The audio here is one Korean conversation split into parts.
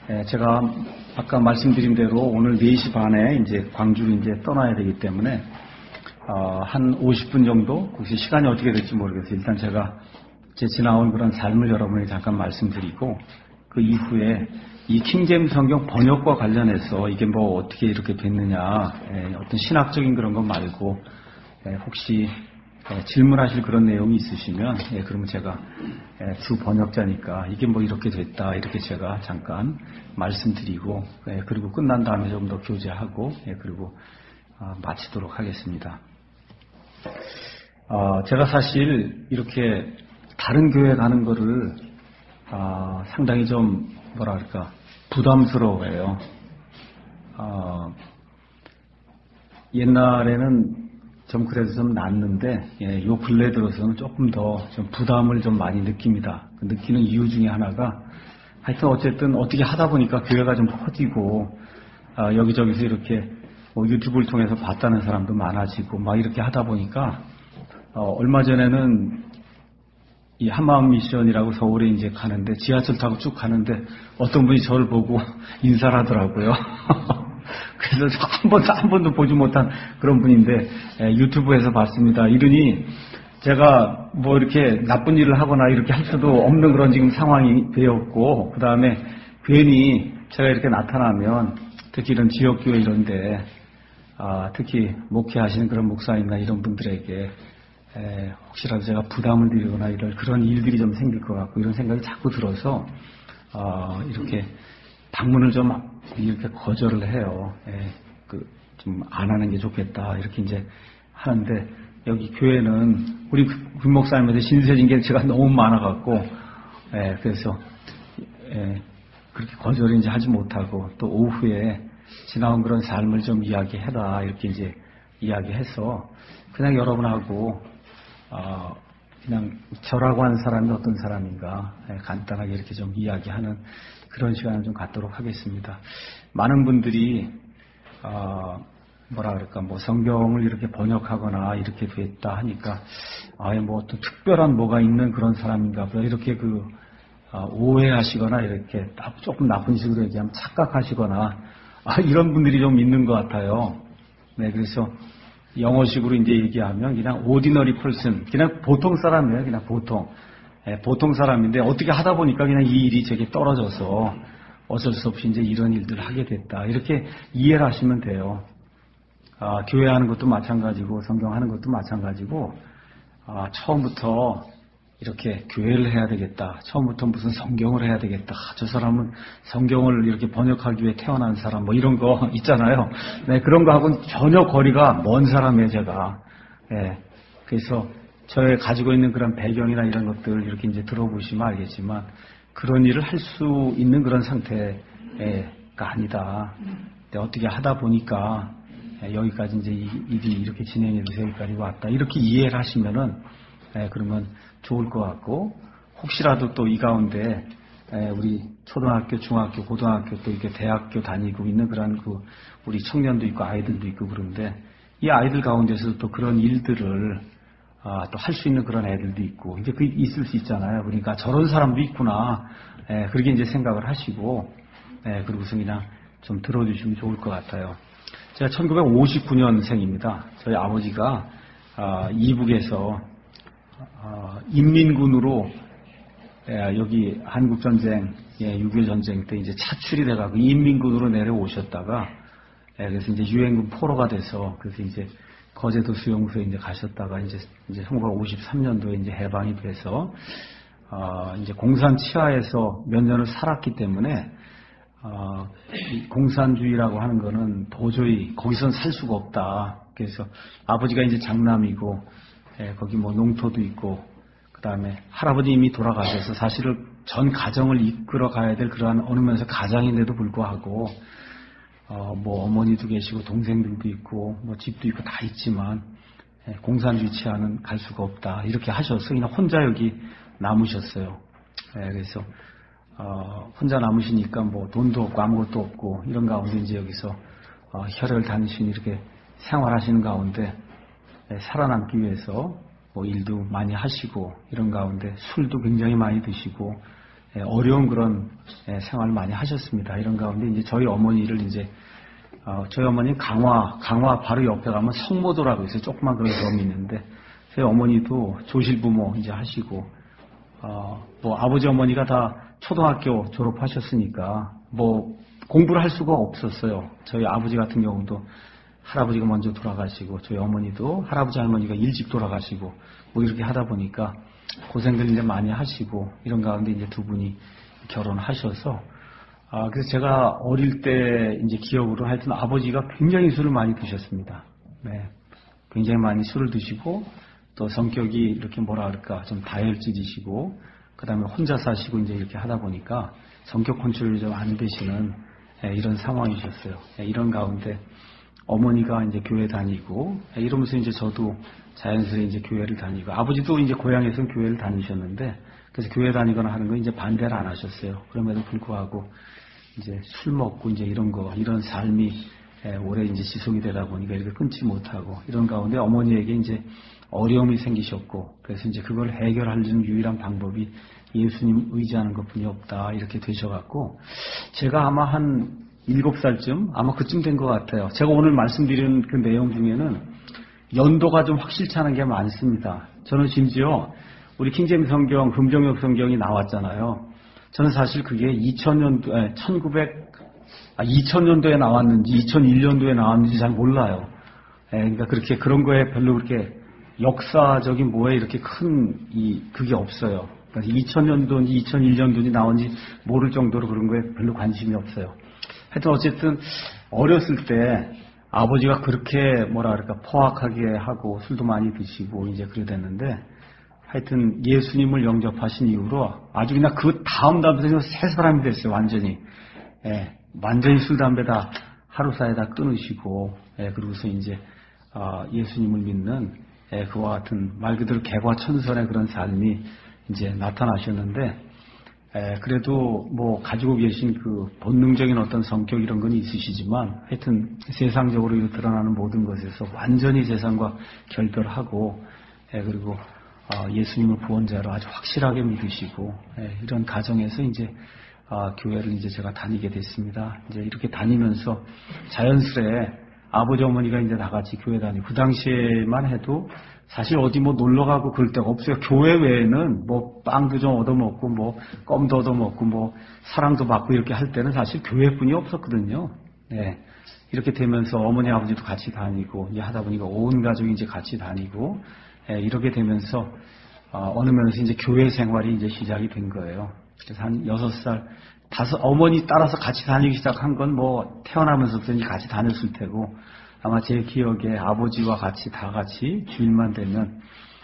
제가 아까 말씀드린 대로 오늘 4시 반에 이제 광주로 이제 떠나야 되기 때문에 한 50분 정도 혹시 시간이 어떻게 될지 모르겠어요. 일단 제가 제 지나온 그런 삶을 여러분에게 잠깐 말씀드리고 그 이후에 이 킹제임스 성경 번역과 관련해서 이게 뭐 어떻게 이렇게 됐느냐 어떤 신학적인 그런 것 말고 혹시 질문하실 그런 내용이 있으시면 그러면 제가 주 번역자니까 이게 뭐 이렇게 됐다 이렇게 제가 잠깐 말씀드리고 그리고 끝난 다음에 좀 더 교제하고 그리고 마치도록 하겠습니다. 제가 사실 이렇게 다른 교회 가는 거를 상당히 좀 뭐랄까 부담스러워해요. 옛날에는 좀 그래도 좀 낫는데 요 근래 들어서는 조금 더 좀 부담을 좀 많이 느낍니다. 느끼는 이유 중에 하나가 하여튼 어쨌든 어떻게 하다 보니까 교회가 좀 커지고 여기저기서 이렇게 뭐 유튜브를 통해서 봤다는 사람도 많아지고 막 이렇게 하다 보니까 얼마 전에는 이 한마음 미션이라고 서울에 이제 가는데 지하철 타고 쭉 가는데 어떤 분이 저를 보고 인사를 하더라고요. 그래서 한 번도 보지 못한 그런 분인데 유튜브에서 봤습니다. 이러니 제가 뭐 이렇게 나쁜 일을 하거나 이렇게 할 수도 없는 그런 지금 상황이 되었고 그 다음에 괜히 제가 이렇게 나타나면 특히 이런 지역교회 이런데 특히 목회하시는 그런 목사님이나 이런 분들에게 혹시라도 제가 부담을 드리거나 이럴 그런 일들이 좀 생길 것 같고 이런 생각이 자꾸 들어서 이렇게 방문을 좀 이렇게 거절을 해요. 좀 안 하는 게 좋겠다 이렇게 이제 하는데 여기 교회는 우리 군 목사님한테 신세진 게 제가 너무 많아갖고 그래서 그렇게 거절을 이제 하지 못하고 또 오후에 지나온 그런 삶을 좀 이야기해라 이렇게 이제 이야기해서 그냥 여러분하고 그냥 저라고 하는 사람이 어떤 사람인가 간단하게 이렇게 좀 이야기하는 그런 시간을 좀 갖도록 하겠습니다. 많은 분들이 뭐라 그럴까 뭐 성경을 이렇게 번역하거나 이렇게 됐다 하니까 뭐 어떤 특별한 뭐가 있는 그런 사람인가 보다 이렇게 오해하시거나 이렇게 조금 나쁜 식으로 얘기하면 착각하시거나 이런 분들이 좀 있는 것 같아요. 네, 그래서 영어식으로 이제 얘기하면 그냥 ordinary person, 그냥 보통 사람이에요. 그냥 보통 사람인데 어떻게 하다 보니까 그냥 이 일이 제게 떨어져서 어쩔 수 없이 이제 이런 일들을 하게 됐다. 이렇게 이해를 하시면 돼요. 교회 하는 것도 마찬가지고 성경 하는 것도 마찬가지고 처음부터 이렇게 교회를 해야 되겠다. 처음부터 무슨 성경을 해야 되겠다. 저 사람은 성경을 이렇게 번역하기 위해 태어난 사람 뭐 이런 거 있잖아요. 네, 그런 거하고는 전혀 거리가 먼 사람이에요, 제가. 그래서 저의 가지고 있는 그런 배경이나 이런 것들 이렇게 이제 들어보시면 알겠지만 그런 일을 할 수 있는 그런 상태가 아니다. 근데 어떻게 하다 보니까 여기까지 이제 일이 이렇게 진행이 돼서 여기까지 왔다. 이렇게 이해를 하시면은 그러면 좋을 것 같고 혹시라도 또 이 가운데 우리 초등학교, 중학교, 고등학교 또 이렇게 대학교 다니고 있는 그런 우리 청년도 있고 아이들도 있고 그런데 이 아이들 가운데서도 또 그런 일들을 또 할 수 있는 그런 애들도 있고 이제 있을 수 있잖아요. 그러니까 저런 사람도 있구나. 그렇게 이제 생각을 하시고 그리고서 그냥 좀 들어주시면 좋을 것 같아요. 제가 1959년생입니다. 저희 아버지가 이북에서 인민군으로 여기 한국전쟁, 6.25 전쟁 때 이제 차출이 돼가지고 인민군으로 내려오셨다가 그래서 이제 유엔군 포로가 돼서 그래서 이제 거제도 수용소에 이제 가셨다가 이제 1953년도에 이제 해방이 돼서 이제 공산 치하에서 몇 년을 살았기 때문에 이 공산주의라고 하는 거는 도저히 거기선 살 수가 없다. 그래서 아버지가 이제 장남이고 거기 뭐 농토도 있고 그 다음에 할아버지 이미 돌아가셔서 사실은 전 가정을 이끌어 가야 될 그러한 어느 면에서 가장인데도 불구하고 뭐 어머니도 계시고 동생들도 있고 뭐 집도 있고 다 있지만 공산주의 치하는 갈 수가 없다 이렇게 하셔서 그냥 혼자 여기 남으셨어요. 그래서 혼자 남으시니까 뭐 돈도 없고 아무것도 없고 이런 가운데 이제 여기서 혈혈 단신 이렇게 생활하시는 가운데 살아남기 위해서 뭐 일도 많이 하시고 이런 가운데 술도 굉장히 많이 드시고 어려운 그런 생활을 많이 하셨습니다. 이런 가운데 이제 저희 어머니를 이제 저희 어머니 강화 바로 옆에 가면 성모도라고 있어요. 조그만 그런 섬이 있는데 저희 어머니도 조실부모 이제 하시고 뭐 아버지 어머니가 다 초등학교 졸업하셨으니까 뭐 공부를 할 수가 없었어요. 저희 아버지 같은 경우도 할아버지가 먼저 돌아가시고 저희 어머니도 할아버지 할머니가 일찍 돌아가시고 뭐 이렇게 하다 보니까 고생들 이제 많이 하시고 이런 가운데 이제 두 분이 결혼하셔서 그래서 제가 어릴 때 이제 기억으로 하여튼 아버지가 굉장히 술을 많이 드셨습니다. 네. 굉장히 많이 술을 드시고 또 성격이 이렇게 뭐라 그럴까 좀 다혈질이시고 그 다음에 혼자 사시고 이제 이렇게 하다 보니까 성격 컨트롤이 좀 안 되시는 이런 상황이셨어요. 이런 가운데 어머니가 이제 교회 다니고 이러면서 이제 저도 자연스레 이제 교회를 다니고 아버지도 이제 고향에서는 교회를 다니셨는데 그래서 교회 다니거나 하는 거 이제 반대를 안 하셨어요. 그럼에도 불구하고 이제 술 먹고 이제 이런 삶이 오래 이제 지속이 되다 보니까 이렇게 끊지 못하고 이런 가운데 어머니에게 이제 어려움이 생기셨고 그래서 이제 그걸 해결하는 유일한 방법이 예수님 의지하는 것뿐이 없다 이렇게 되셔갖고 제가 아마 한 7살쯤 아마 그쯤 된 것 같아요. 제가 오늘 말씀드린 그 내용 중에는 연도가 좀 확실치 않은 게 많습니다. 저는 심지어 우리 킹제임스 성경, 금정역 성경이 나왔잖아요. 저는 사실 그게 2000년도에 나왔는지 2001년도에 나왔는지 잘 몰라요. 그러니까 그렇게 그런 거에 별로 그렇게 역사적인 뭐에 이렇게 그게 없어요. 그래서 2000년도인지 2001년도인지 나온지 모를 정도로 그런 거에 별로 관심이 없어요. 하여튼 어쨌든 어렸을 때 아버지가 그렇게 뭐라 그럴까 포악하게 하고 술도 많이 드시고 이제 그래 됐는데 하여튼 예수님을 영접하신 이후로 아주 그냥 그 다음 달부터 새 사람이 됐어요. 완전히. 완전히 술 담배 다 하루 사이에 다 끊으시고 그러고서 이제 예수님을 믿는 그와 같은 말 그대로 개과천선의 그런 삶이 이제 나타나셨는데 그래도 뭐 가지고 계신 그 본능적인 어떤 성격 이런 건 있으시지만 하여튼 세상적으로 드러나는 모든 것에서 완전히 세상과 결별하고 그리고 예수님을 구원자로 아주 확실하게 믿으시고 이런 가정에서 이제 교회를 이제 제가 다니게 됐습니다. 이제 이렇게 다니면서 자연스레 아버지 어머니가 이제 다 같이 교회 다니고 그 당시에만 해도 사실 어디 뭐 놀러 가고 그럴 데가 없어요. 교회 외에는 뭐 빵도 좀 얻어먹고 뭐 껌도 얻어먹고 뭐 사랑도 받고 이렇게 할 때는 사실 교회뿐이 없었거든요. 이렇게 되면서 어머니 아버지도 같이 다니고 이제 하다 보니까 온 가족이 이제 같이 다니고 이렇게 되면서 어느 면에서 이제 교회 생활이 이제 시작이 된 거예요. 그래서 한 6살, 어머니 따라서 같이 다니기 시작한 건 뭐 태어나면서부터 이제 같이 다녔을 테고 아마 제 기억에 아버지와 같이 다 같이 주일만 되면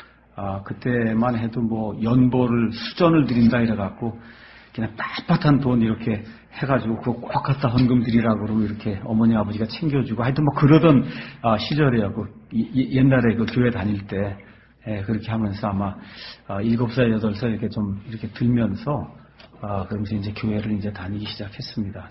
그때만 해도 뭐 연보를 수전을 드린다 이래갖고 그냥 빳빳한 돈 이렇게 해가지고 그거 꼭 갖다 헌금 드리라고 그러고 이렇게 어머니 아버지가 챙겨주고 하여튼 뭐 그러던 시절이에요. 옛날에 그 교회 다닐 때 그렇게 하면서 아마 7살, 8살 이렇게 좀 이렇게 들면서 그러면서 이제 교회를 이제 다니기 시작했습니다.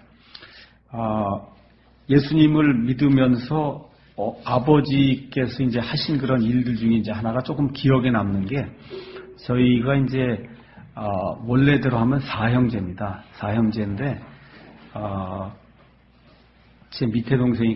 예수님을 믿으면서 아버지께서 이제 하신 그런 일들 중에 이제 하나가 조금 기억에 남는 게 저희가 이제 원래대로 하면 사형제입니다. 사형제인데 제 밑에 동생이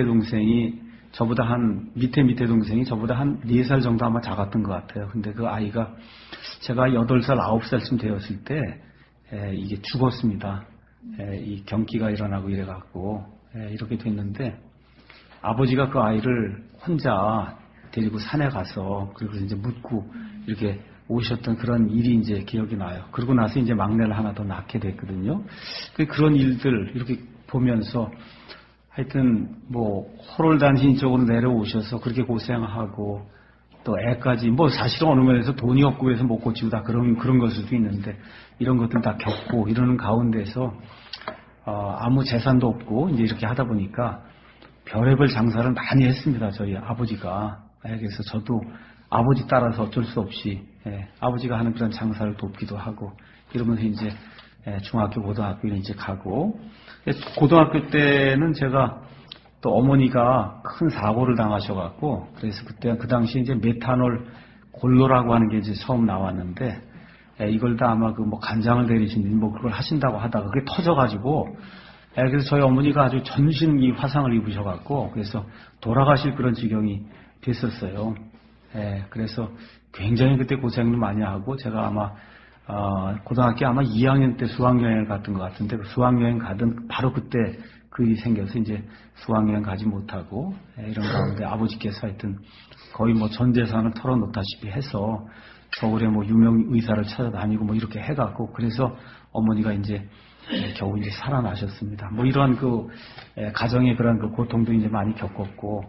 밑에 동생이 저보다 한 4살 정도 아마 작았던 것 같아요. 근데 그 아이가 제가 8살, 9살쯤 되었을 때 이게 죽었습니다. 이 경기가 일어나고 이래갖고 이렇게 됐는데 아버지가 그 아이를 혼자 데리고 산에 가서 그리고 이제 묻고 이렇게 오셨던 그런 일이 이제 기억이 나요. 그러고 나서 이제 막내를 하나 더 낳게 됐거든요. 그런 일들 이렇게 보면서 하여튼 뭐 호롤단신 쪽으로 내려오셔서 그렇게 고생하고 또 애까지 뭐 사실은 어느 면에서 돈이 없고 해서 못 고치고 다 그런 걸 수도 있는데 이런 것들 다 겪고 이러는 가운데서 아무 재산도 없고 이제 이렇게 하다 보니까 별의별 장사를 많이 했습니다. 저희 아버지가. 그래서 저도 아버지 따라서 어쩔 수 없이 아버지가 하는 그런 장사를 돕기도 하고 이러면서 이제 중학교, 고등학교를 이제 가고 고등학교 때는 제가 또 어머니가 큰 사고를 당하셔갖고 그래서 그때 그 당시 이제 메탄올 골로라고 하는 게 이제 처음 나왔는데 이걸 다 아마 그 뭐 간장을 내리시는 뭐 그걸 하신다고 하다가 그게 터져가지고 그래서 저희 어머니가 아주 전신 이 화상을 입으셔갖고 그래서 돌아가실 그런 지경이 됐었어요. 그래서 굉장히 그때 고생을 많이 하고 제가 아마 고등학교 아마 2학년 때 수학여행을 갔던 것 같은데 그 수학여행 가던 바로 그때 그 일이 생겨서 이제 수학여행 가지 못하고 이런 가운데 아버지께서 하여튼 거의 뭐 전 재산을 털어놓다시피 해서 서울에 뭐 유명 의사를 찾아다니고 뭐 이렇게 해갖고 그래서 어머니가 이제 겨우 이제 살아나셨습니다. 뭐 이러한 그 가정의 그런 그 고통도 이제 많이 겪었고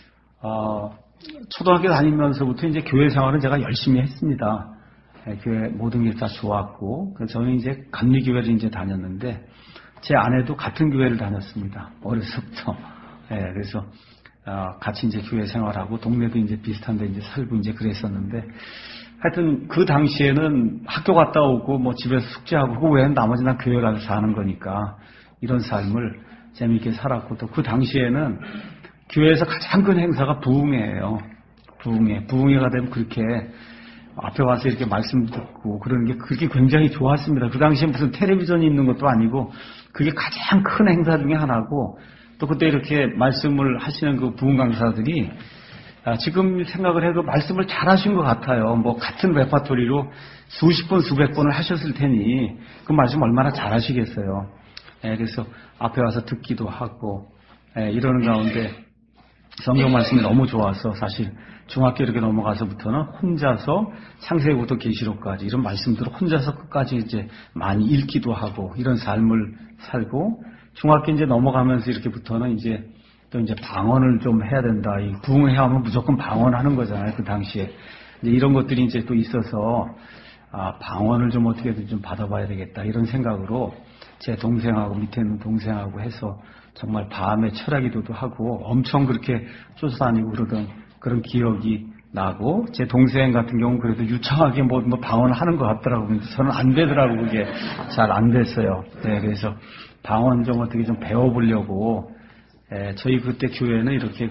초등학교 다니면서부터 이제 교회 생활은 제가 열심히 했습니다. 교회 모든 게 다 좋았고 그래서 저는 이제 감리교회를 이제 다녔는데 제 아내도 같은 교회를 다녔습니다. 어려서부터. 그래서 같이 이제 교회 생활하고 동네도 이제 비슷한데 이제 살고 이제 그랬었는데 하여튼 그 당시에는 학교 갔다 오고 뭐 집에서 숙제하고 그 외에는 나머지 난 교회 가서 사는 거니까 이런 삶을 재미있게 살았고 또 그 당시에는 교회에서 가장 큰 행사가 부흥회예요. 부흥회가 되면 그렇게 앞에 와서 이렇게 말씀 듣고 그러는 게 그게 굉장히 좋았습니다. 그 당시에 무슨 텔레비전이 있는 것도 아니고 그게 가장 큰 행사 중에 하나고 또 그때 이렇게 말씀을 하시는 그 부흥 강사들이 지금 생각을 해도 말씀을 잘 하신 것 같아요. 뭐 같은 레파토리로 수십 번, 수백 번을 하셨을 테니 그 말씀 얼마나 잘 하시겠어요. 그래서 앞에 와서 듣기도 하고 이러는 가운데 성경 말씀이 너무 좋아서 사실 중학교 이렇게 넘어가서부터는 혼자서 창세기부터 계시록까지 이런 말씀들을 혼자서 끝까지 이제 많이 읽기도 하고 이런 삶을 살고 중학교 이제 넘어가면서 이렇게부터는 이제 또 이제 방언을 좀 해야 된다. 이 부흥회 하면 무조건 방언하는 거잖아요. 그 당시에 이제 이런 것들이 이제 또 있어서 방언을 좀 어떻게든 좀 받아봐야 되겠다 이런 생각으로 제 동생하고 밑에 있는 동생하고 해서 정말 밤에 철야기도도 하고 엄청 그렇게 쫓아다니고 그러던 그런 기억이 나고 제 동생 같은 경우는 그래도 유창하게 뭐 방언을 하는 것 같더라고요. 저는 안 되더라고요. 그게 잘 안 됐어요. 그래서 방언 좀 어떻게 좀 배워보려고 저희 그때 교회는 이렇게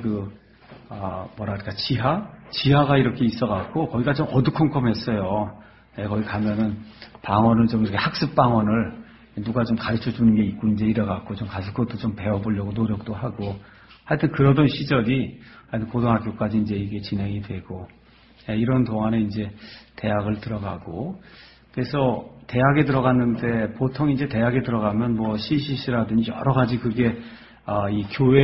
뭐랄까 지하가 이렇게 있어갖고 거기가 좀 어두컴컴했어요. 거기 가면은 방언을 좀 이렇게 학습 방언을 누가 좀 가르쳐 주는 게 있고 이제 이래갖고 좀 가서 그것도 좀 배워보려고 노력도 하고 하여튼 그러던 시절이 하여튼 고등학교까지 이제 이게 진행이 되고 이런 동안에 이제 대학을 들어가고 그래서 대학에 들어갔는데 보통 이제 대학에 들어가면 뭐 CCC라든지 여러 가지 그게 이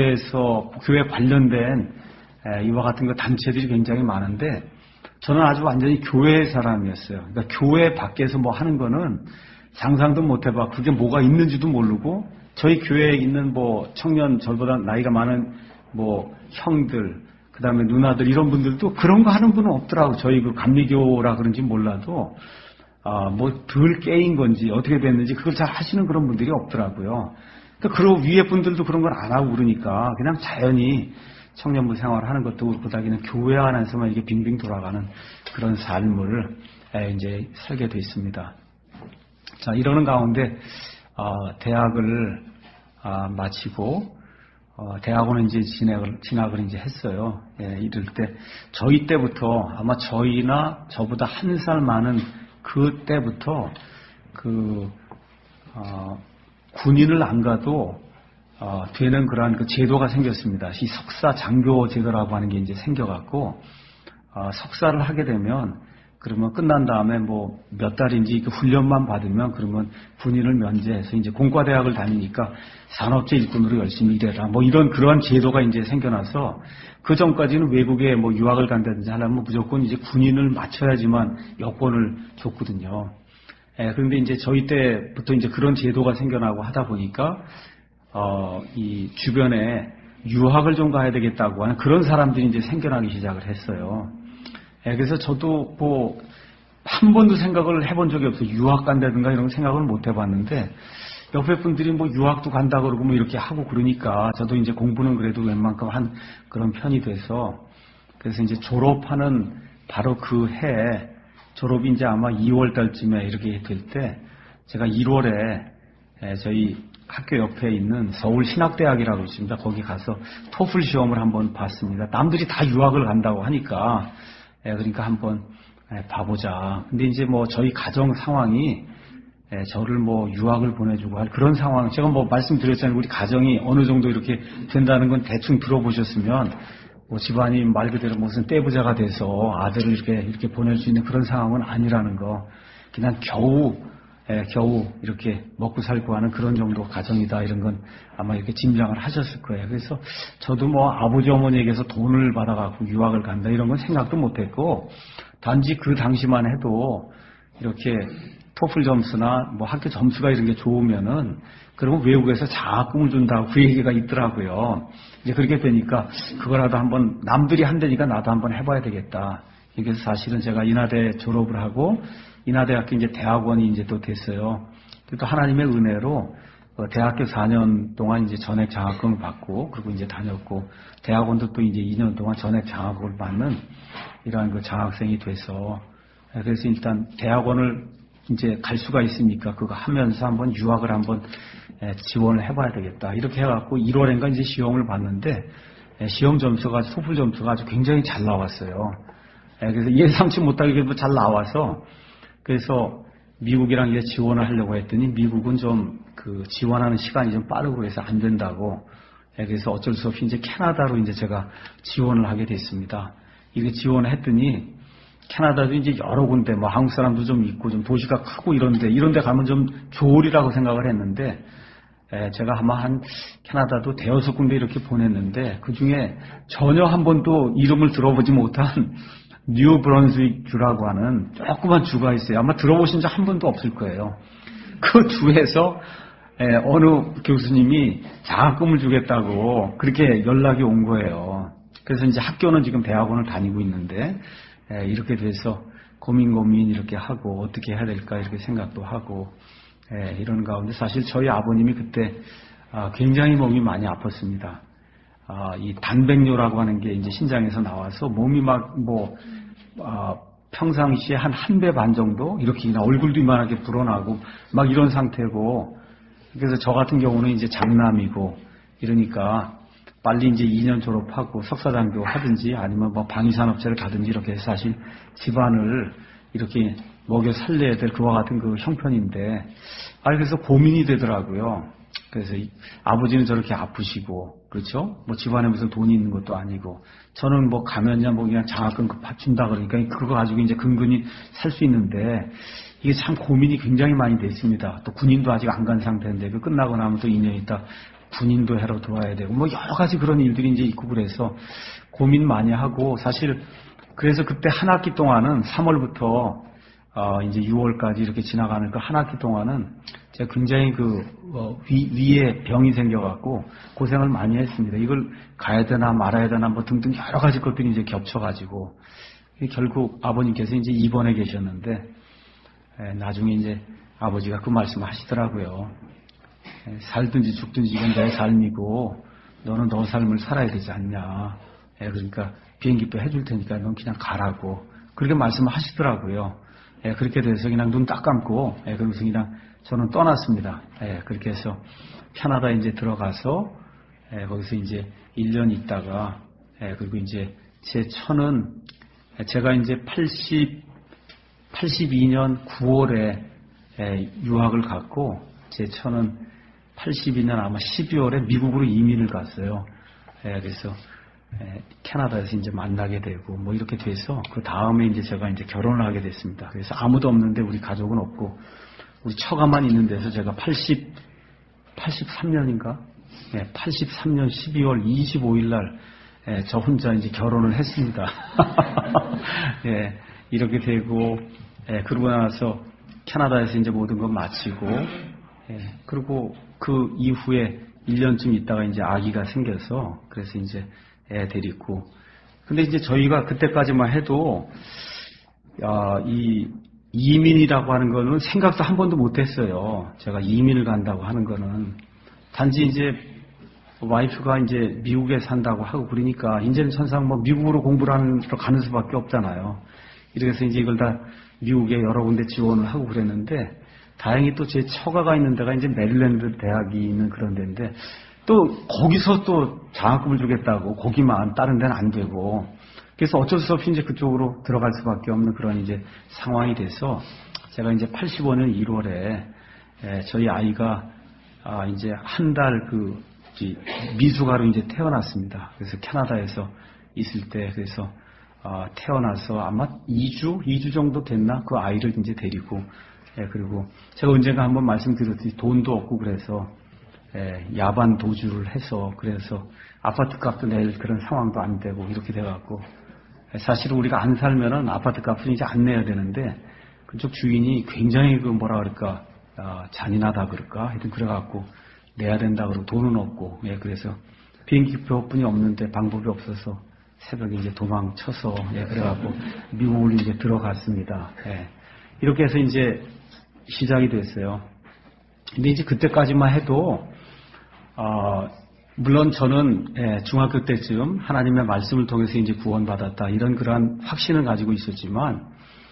교회 관련된 이와 같은 그 단체들이 굉장히 많은데 저는 아주 완전히 교회 사람이었어요. 그러니까 교회 밖에서 뭐 하는 거는 상상도 못 해봐. 그게 뭐가 있는지도 모르고 저희 교회에 있는 뭐 청년 저보다 나이가 많은 뭐 형들 그다음에 누나들 이런 분들도 그런 거 하는 분은 없더라고. 저희 그 감리교라 그런지 몰라도 뭐 덜 깨인 건지 어떻게 됐는지 그걸 잘 하시는 그런 분들이 없더라고요. 그리고 위에 분들도 그런 걸 안 하고 그러니까 그냥 자연히 청년부 생활을 하는 것도 보다기는 교회 안에서만 이게 빙빙 돌아가는 그런 삶을 이제 살게 됐습니다. 자, 이러는 가운데 대학을 마치고 대학원은 이제 진학을 이제 했어요. 이럴 때 저희 때부터 아마 저희나 저보다 한 살 많은 그 때부터 군인을 안 가도 되는 그러한 그 제도가 생겼습니다. 이 석사 장교 제도라고 하는 게 이제 생겨갖고 석사를 하게 되면 그러면 끝난 다음에 뭐 몇 달인지 그 훈련만 받으면 그러면 군인을 면제해서 이제 공과대학을 다니니까 산업체 일꾼으로 열심히 일해라. 뭐 이런 그러한 제도가 이제 생겨나서 그 전까지는 외국에 뭐 유학을 간다든지 하려면 무조건 이제 군인을 마쳐야지만 여권을 줬거든요. 그런데 이제 저희 때부터 이제 그런 제도가 생겨나고 하다 보니까 이 주변에 유학을 좀 가야 되겠다고 하는 그런 사람들이 이제 생겨나기 시작을 했어요. 그래서 저도 뭐 한 번도 생각을 해본 적이 없어요. 유학 간다든가 이런 생각을 못 해봤는데 옆에 분들이 뭐 유학도 간다 그러고 뭐 이렇게 하고 그러니까 저도 이제 공부는 그래도 웬만큼 한 그런 편이 돼서 그래서 이제 졸업하는 바로 그 해 졸업이 이제 아마 2월 달쯤에 이렇게 될 때 제가 1월에 저희 학교 옆에 있는 서울신학대학이라고 있습니다. 거기 가서 토플 시험을 한번 봤습니다. 남들이 다 유학을 간다고 하니까 그러니까 한번 봐보자. 근데 이제 뭐 저희 가정 상황이 저를 뭐 유학을 보내주고 할 그런 상황, 제가 뭐 말씀드렸잖아요. 우리 가정이 어느 정도 이렇게 된다는 건 대충 들어보셨으면 뭐 집안이 말 그대로 무슨 떼부자가 돼서 아들을 이렇게 보낼 수 있는 그런 상황은 아니라는 거. 그냥 겨우 이렇게 먹고 살고 하는 그런 정도 가정이다. 이런 건 아마 이렇게 짐작을 하셨을 거예요. 그래서 저도 뭐 아버지 어머니에게서 돈을 받아갖고 유학을 간다 이런 건 생각도 못했고, 단지 그 당시만 해도 이렇게 토플 점수나 뭐 학교 점수가 이런 게 좋으면은 그러면 외국에서 장학금을 준다고 그 얘기가 있더라고요. 이제 그렇게 되니까 그거라도 한번 남들이 한다니까 나도 한번 해봐야 되겠다. 그래서 사실은 제가 인하대 졸업을 하고 인하대학교 이제 대학원이 이제 또 됐어요. 또 하나님의 은혜로 대학교 4년 동안 이제 전액 장학금을 받고 그리고 이제 다녔고 대학원도 또 이제 2년 동안 전액 장학금을 받는 이러한 그 장학생이 돼서 그래서 일단 대학원을 이제 갈 수가 있으니까 그거 하면서 한번 유학을 한번 지원을 해봐야 되겠다. 이렇게 해갖고 1월인가 이제 시험을 봤는데 시험 점수가 토플 점수가 아주 굉장히 잘 나왔어요. 그래서 예상치 못하게 그래도 잘 나와서 그래서 미국이랑 이제 지원을 하려고 했더니 미국은 좀 그 지원하는 시간이 좀 빠르고 해서 안 된다고. 그래서 어쩔 수 없이 이제 캐나다로 이제 제가 지원을 하게 됐습니다. 이게 지원을 했더니 캐나다도 이제 여러 군데 뭐 한국 사람도 좀 있고 좀 도시가 크고 이런데 가면 좀 좋으리라고 생각을 했는데 제가 아마 한 캐나다도 대여섯 군데 이렇게 보냈는데 그 중에 전혀 한 번도 이름을 들어보지 못한 뉴 브런스윅 주라고 하는 조그만 주가 있어요. 아마 들어보신 적 한 번도 없을 거예요. 그 주에서 어느 교수님이 장학금을 주겠다고 그렇게 연락이 온 거예요. 그래서 이제 학교는 지금 대학원을 다니고 있는데 이렇게 돼서 고민 이렇게 하고 어떻게 해야 될까 이렇게 생각도 하고 이런 가운데 사실 저희 아버님이 그때 굉장히 몸이 많이 아팠습니다. 이 단백뇨라고 하는 게 이제 신장에서 나와서 몸이 막 평상시에 한 배 반 정도 이렇게 그냥 얼굴도 이만하게 불어나고 막 이런 상태고, 그래서 저 같은 경우는 이제 장남이고 이러니까 빨리 이제 2년 졸업하고 석사장교 하든지 아니면 뭐 방위산업체를 가든지 이렇게 해서 사실 집안을 이렇게 먹여 살려야 될 그와 같은 그 형편인데, 그래서 고민이 되더라고요. 그래서 아버지는 저렇게 아프시고, 그렇죠? 뭐 집안에 무슨 돈이 있는 것도 아니고, 저는 뭐 가면야 뭐 그냥 장학금 준다 그러니까 그거 가지고 이제 근근히 살 수 있는데, 이게 참 고민이 굉장히 많이 됐습니다. 또 군인도 아직 안 간 상태인데, 그 끝나고 나면 또 2년 있다 군인도 하러 들어와야 되고, 뭐 여러 가지 그런 일들이 이제 있고 그래서 고민 많이 하고, 사실 그래서 그때 한 학기 동안은 3월부터 이제 6월까지 이렇게 지나가는 그 한 학기 동안은 제가 굉장히 위에 병이 생겨갖고 고생을 많이 했습니다. 이걸 가야 되나 말아야 되나 뭐 등등 여러 가지 것들이 이제 겹쳐가지고 결국 아버님께서 이제 입원해 계셨는데, 나중에 이제 아버지가 그 말씀을 하시더라고요. 살든지 죽든지 이건 내 삶이고 너는 너 삶을 살아야 되지 않냐. 그러니까 비행기표 해줄 테니까 넌 그냥 가라고 그렇게 말씀을 하시더라고요. 그렇게 돼서 그냥 눈 딱 감고 그러면서 그냥 저는 떠났습니다. 그렇게 해서 캐나다 이제 들어가서 거기서 이제 1년 있다가 그리고 이제 제 처는 제가 이제 82년 9월에 유학을 갔고 제 처는 82년 아마 12월에 미국으로 이민을 갔어요. 그래서 캐나다에서 이제 만나게 되고 뭐 이렇게 돼서 그 다음에 이제 제가 이제 결혼을 하게 됐습니다. 그래서 아무도 없는데 우리 가족은 없고 우리 처가만 있는 데서 제가 83년인가? 83년 12월 25일 날 저 혼자 이제 결혼을 했습니다. 이렇게 되고 그러고 나서 캐나다에서 이제 모든 걸 마치고 그리고 그 이후에 1년쯤 있다가 이제 아기가 생겨서 그래서 이제 애 데리고, 근데 이제 저희가 그때까지만 해도 이 이민이라고 하는 거는 생각도 한 번도 못 했어요. 제가 이민을 간다고 하는 거는 단지 이제 와이프가 이제 미국에 산다고 하고 그러니까 이제는 천상 뭐 미국으로 공부를 가는 수밖에 없잖아요. 이래서 이제 이걸 다 미국에 여러 군데 지원을 하고 그랬는데, 다행히 또 제 처가가 있는 데가 이제 메릴랜드 대학이 있는 그런 데인데 또 거기서 또 장학금을 주겠다고 거기만 다른 데는 안 되고 그래서 어쩔 수 없이 이제 그쪽으로 들어갈 수밖에 없는 그런 이제 상황이 돼서 제가 이제 85년 1월에 저희 아이가 이제 한 달 미숙아로 이제 태어났습니다. 그래서 캐나다에서 있을 때 그래서 태어나서 아마 2주 정도 됐나 그 아이를 이제 데리고 그리고 제가 언젠가 한번 말씀드렸듯이 돈도 없고 그래서 야반 도주를 해서 그래서 아파트 값도 낼 그런 상황도 안 되고 이렇게 돼갖고 사실 우리가 안 살면은 아파트 값은 이제 안 내야 되는데 그쪽 주인이 굉장히 뭐라 그럴까 잔인하다 그럴까 하여튼 그래갖고 내야 된다 그러고 돈은 없고 그래서 비행기표뿐이 없는데 방법이 없어서 새벽에 이제 도망쳐서 그래갖고 미국으로 이제 들어갔습니다. 이렇게 해서 이제 시작이 됐어요. 근데 이제 그때까지만 해도 물론 저는 중학교 때쯤 하나님의 말씀을 통해서 이제 구원받았다 이런 그러한 확신을 가지고 있었지만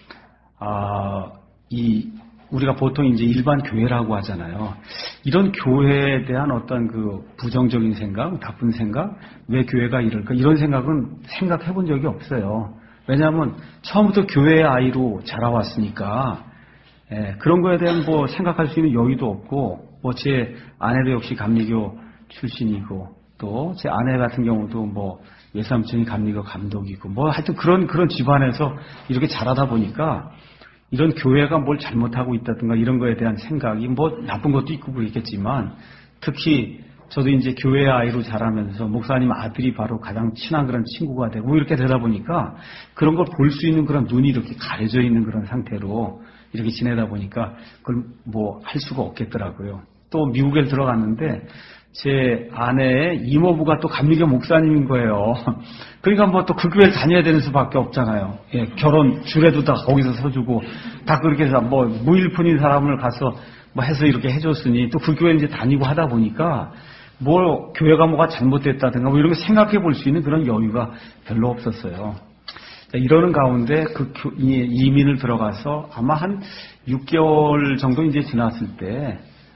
우리가 보통 이제 일반 교회라고 하잖아요. 이런 교회에 대한 어떤 그 부정적인 생각, 나쁜 생각, 왜 교회가 이럴까 이런 생각은 생각해 본 적이 없어요. 왜냐하면 처음부터 교회의 아이로 자라왔으니까 그런 거에 대한 생각할 수 있는 여유도 없고 제 아내도 역시 감리교 출신이고 또 제 아내 같은 경우도 외삼촌이 감리교 감독이고 하여튼 그런 집안에서 이렇게 자라다 보니까 이런 교회가 뭘 잘못하고 있다든가 이런 거에 대한 생각이 나쁜 것도 있고 그렇겠지만 특히 저도 이제 교회 아이로 자라면서 목사님 아들이 바로 가장 친한 그런 친구가 되고 이렇게 되다 보니까 그런 걸 볼 수 있는 그런 눈이 이렇게 가려져 있는 그런 상태로 이렇게 지내다 보니까 그걸 할 수가 없겠더라고요. 또 미국에 들어갔는데 제 아내의 이모부가 또 감리교 목사님인 거예요. 그러니까 또 그 교회를 다녀야 되는 수밖에 없잖아요. 결혼 주례도 다 거기서 서주고 다 그렇게 해서 무일푼인 사람을 가서 해서 이렇게 해줬으니 또 그 교회 이제 다니고 하다 보니까 교회가 뭐가 잘못됐다든가 이런 거 생각해 볼 수 있는 그런 여유가 별로 없었어요. 이러는 가운데 이민을 들어가서 아마 한 6개월 정도 이제 지났을 때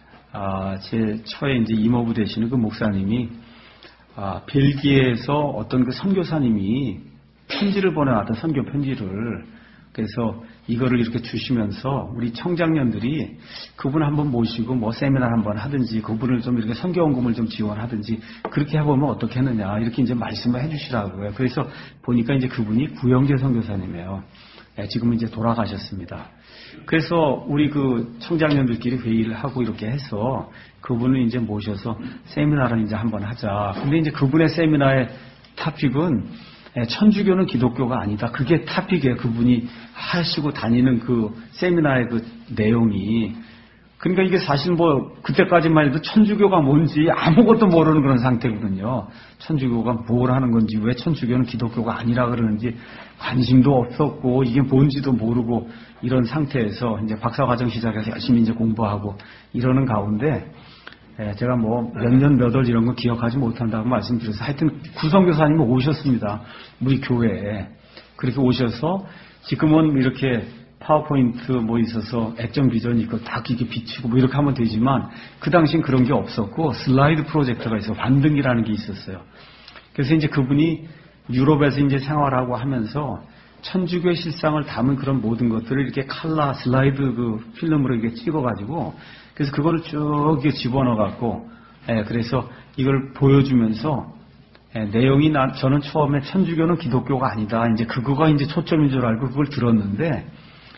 제 처에 이제 이모부 되시는 그 목사님이 벨기에에서 어떤 그 선교사님이 편지를 보내왔던 선교 편지를 그래서 이거를 이렇게 주시면서 우리 청장년들이 그분 한번 모시고 세미나 한번 하든지 그분을 좀 이렇게 선교원금을 좀 지원하든지 그렇게 해보면 어떻게 하느냐 이렇게 이제 말씀을 해주시라고요. 그래서 보니까 이제 그분이 구영재 선교사님이에요. 지금은 이제 돌아가셨습니다. 그래서 우리 그 청장년들끼리 회의를 하고 이렇게 해서 그분을 이제 모셔서 세미나를 이제 한번 하자. 근데 이제 그분의 세미나의 토픽은 천주교는 기독교가 아니다. 그게 토픽이에요. 그분이 하시고 다니는 그 세미나의 그 내용이. 그러니까 이게 사실 그때까지만 해도 천주교가 뭔지 아무것도 모르는 그런 상태거든요. 천주교가 뭘 하는 건지, 왜 천주교는 기독교가 아니라 그러는지 관심도 없었고, 이게 뭔지도 모르고, 이런 상태에서 이제 박사과정 시작해서 열심히 이제 공부하고 이러는 가운데, 제가 몇 년 몇 월 이런 거 기억하지 못한다고 말씀드려서 하여튼 구성교사님이 오셨습니다. 우리 교회에. 그렇게 오셔서 지금은 이렇게 파워포인트 있어서 액정 비전이 있고 다 이렇게 비치고 이렇게 하면 되지만 그 당시엔 그런 게 없었고 슬라이드 프로젝터가 있어요. 완등이라는 게 있었어요. 그래서 이제 그분이 유럽에서 이제 생활하고 하면서 천주교의 실상을 담은 그런 모든 것들을 이렇게 칼라 슬라이드 그 필름으로 이렇게 찍어가지고 그래서 그거를 쭉 집어넣어갖고 그래서 이걸 보여주면서 내용이 저는 처음에 천주교는 기독교가 아니다. 이제 그거가 이제 초점인 줄 알고 그걸 들었는데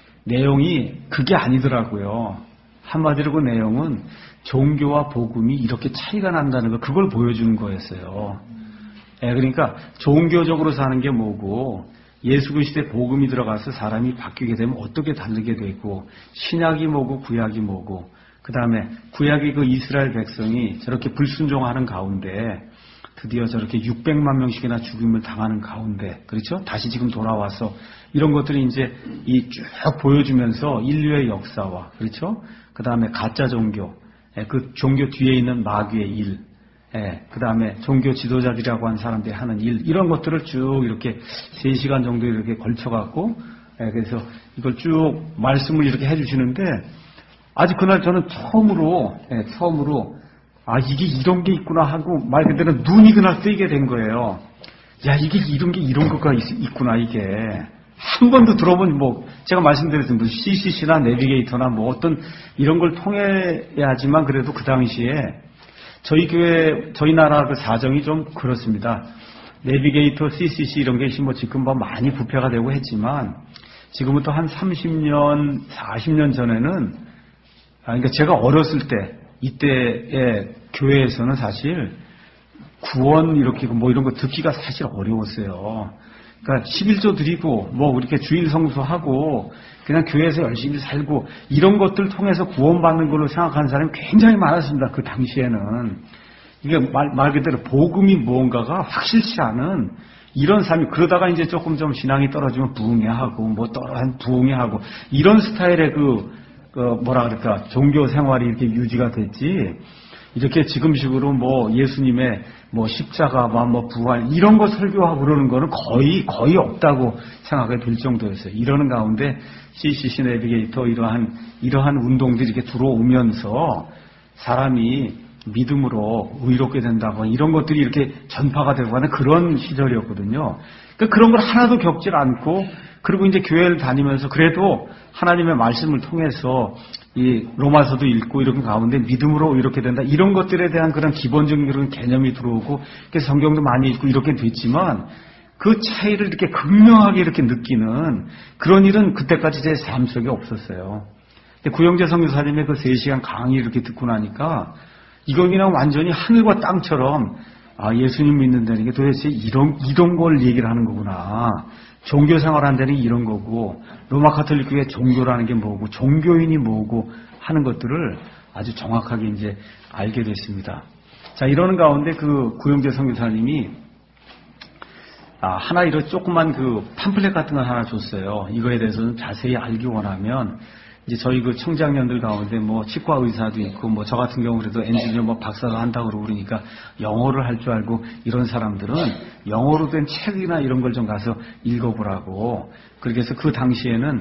내용이 그게 아니더라고요. 한마디로 그 내용은 종교와 복음이 이렇게 차이가 난다는 거 그걸 보여주는 거였어요. 그러니까 종교적으로 사는 게 뭐고 예수 그리스도의 복음이 들어가서 사람이 바뀌게 되면 어떻게 다르게 되고 신약이 뭐고 구약이 뭐고 그 다음에 구약의 그 이스라엘 백성이 저렇게 불순종하는 가운데 드디어 저렇게 600만 명씩이나 죽임을 당하는 가운데 그렇죠? 다시 지금 돌아와서 이런 것들이 이제 쭉 보여주면서 인류의 역사와 그렇죠? 그 다음에 가짜 종교, 그 종교 뒤에 있는 마귀의 일, 그 다음에 종교 지도자들이라고 하는 사람들이 하는 일 이런 것들을 쭉 이렇게 3시간 정도 이렇게 걸쳐갖고 그래서 이걸 쭉 말씀을 이렇게 해주시는데 아직 그날 저는 처음으로 이게 이런 게 있구나 하고 말 그대로 눈이 그날 뜨이게 된 거예요. 야, 이게 이런 거가 있구나, 이게. 한 번도 들어본, 제가 말씀드렸던 CCC나 내비게이터나 어떤 이런 걸 통해야지만 그래도 그 당시에 저희 교회, 저희 나라 그 사정이 좀 그렇습니다. 내비게이터, CCC 이런 게 지금 많이 부패가 되고 했지만 지금부터 한 30년, 40년 전에는, 그러니까 제가 어렸을 때, 이때의 교회에서는 사실 구원 이렇게 이런 거 듣기가 사실 어려웠어요. 그러니까 11조 드리고 이렇게 주일 성수하고 그냥 교회에서 열심히 살고 이런 것들 통해서 구원받는 걸로 생각하는 사람이 굉장히 많았습니다. 그 당시에는. 이게 말 그대로 복음이 무언가가 확실치 않은 이런 삶이, 그러다가 이제 조금 좀 신앙이 떨어지면 부흥회하고 부흥회하고 이런 스타일의 종교 생활이 이렇게 유지가 됐지, 이렇게 지금식으로 예수님의 십자가, 부활, 이런 거 설교하고 그러는 거는 거의 없다고 생각이 될 정도였어요. 이러는 가운데 CCC 내비게이터 이러한 운동들이 이렇게 들어오면서 사람이 믿음으로 의롭게 된다고 이런 것들이 이렇게 전파가 되고 하는 그런 시절이었거든요. 그러니까 그런 걸 하나도 겪질 않고, 그리고 이제 교회를 다니면서 그래도 하나님의 말씀을 통해서 이 로마서도 읽고 이런 가운데 믿음으로 이렇게 된다, 이런 것들에 대한 그런 기본적인 그런 개념이 들어오고, 그래서 성경도 많이 읽고 이렇게 됐지만 그 차이를 이렇게 극명하게 이렇게 느끼는 그런 일은 그때까지 제 삶 속에 없었어요. 근데 구영재 선교사님의 그 3시간 강의 이렇게 듣고 나니까 이건 그냥 완전히 하늘과 땅처럼, 예수님 믿는다는 게 도대체 이런 걸 얘기를 하는 거구나. 종교 생활한다는 게 이런 거고, 로마 가톨릭 교회 종교라는 게 뭐고, 종교인이 뭐고 하는 것들을 아주 정확하게 이제 알게 됐습니다. 자, 이러는 가운데 그 구영재 선교사님이 하나 이런 조그만 팜플렛 같은 걸 하나 줬어요. 이거에 대해서는 자세히 알기 원하면 이제 저희 그 청장년들 가운데 치과 의사도 있고 저 같은 경우 그래도 엔지니어 박사가 한다고 그러니까 영어를 할 줄 알고 이런 사람들은 영어로 된 책이나 이런 걸 좀 가서 읽어보라고. 그렇게 해서 그 당시에는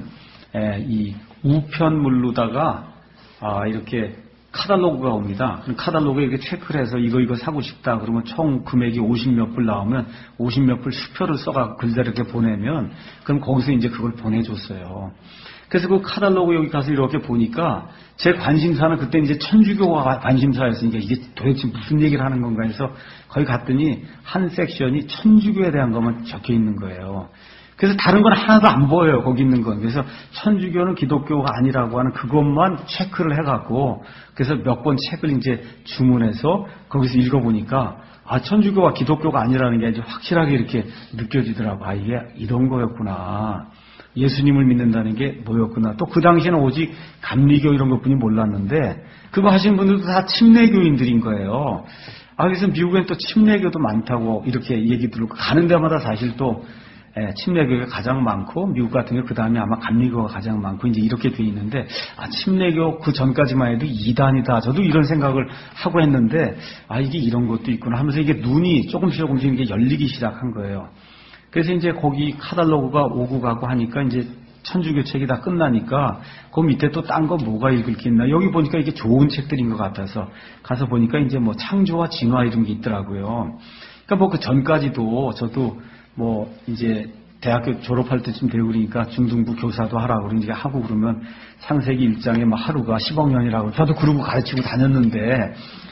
이 우편물로다가 이렇게 카탈로그가 옵니다. 그럼 카탈로그에 이렇게 체크를 해서 이거 사고 싶다 그러면 총 금액이 50몇 불 나오면 50몇 불 수표를 써가지고 글자를 이렇게 보내면, 그럼 거기서 이제 그걸 보내줬어요. 그래서 그 카탈로그 여기 가서 이렇게 보니까 제 관심사는 그때 이제 천주교가 관심사였으니까 이게 도대체 무슨 얘기를 하는 건가 해서 거기 갔더니 한 섹션이 천주교에 대한 것만 적혀 있는 거예요. 그래서 다른 건 하나도 안 보여요, 거기 있는 건. 그래서 천주교는 기독교가 아니라고 하는 그것만 체크를 해갖고, 그래서 몇 권 책을 이제 주문해서 거기서 읽어보니까, 천주교가 기독교가 아니라는 게 이제 확실하게 이렇게 느껴지더라고. 이게 이런 거였구나. 예수님을 믿는다는 게 뭐였구나. 또 그 당시에는 오직 감리교 이런 것뿐이 몰랐는데, 그거 하시는 분들도 다 침례교인들인 거예요. 그래서 미국엔 또 침례교도 많다고 이렇게 얘기 들고, 가는 데마다 사실 또 침례교가 가장 많고, 미국 같은 경우 그 다음에 아마 감리교가 가장 많고 이제 이렇게 돼 있는데, 침례교 그 전까지만 해도 이단이다. 저도 이런 생각을 하고 했는데, 이게 이런 것도 있구나 하면서 이게 눈이 조금씩 이게 열리기 시작한 거예요. 그래서 이제 거기 카탈로그가 오고 가고 하니까 이제 천주교 책이 다 끝나니까 그 밑에 또 딴 거 뭐가 읽을 게 있나. 여기 보니까 이게 좋은 책들인 것 같아서 가서 보니까 이제 창조와 진화 이런 게 있더라고요. 그러니까 그 전까지도 저도 이제 대학교 졸업할 때쯤 되고 그러니까 중등부 교사도 하라고 그러니까 하고 그러면 창세기 1장에 하루가 10억 년이라고 저도 그러고 가르치고 다녔는데,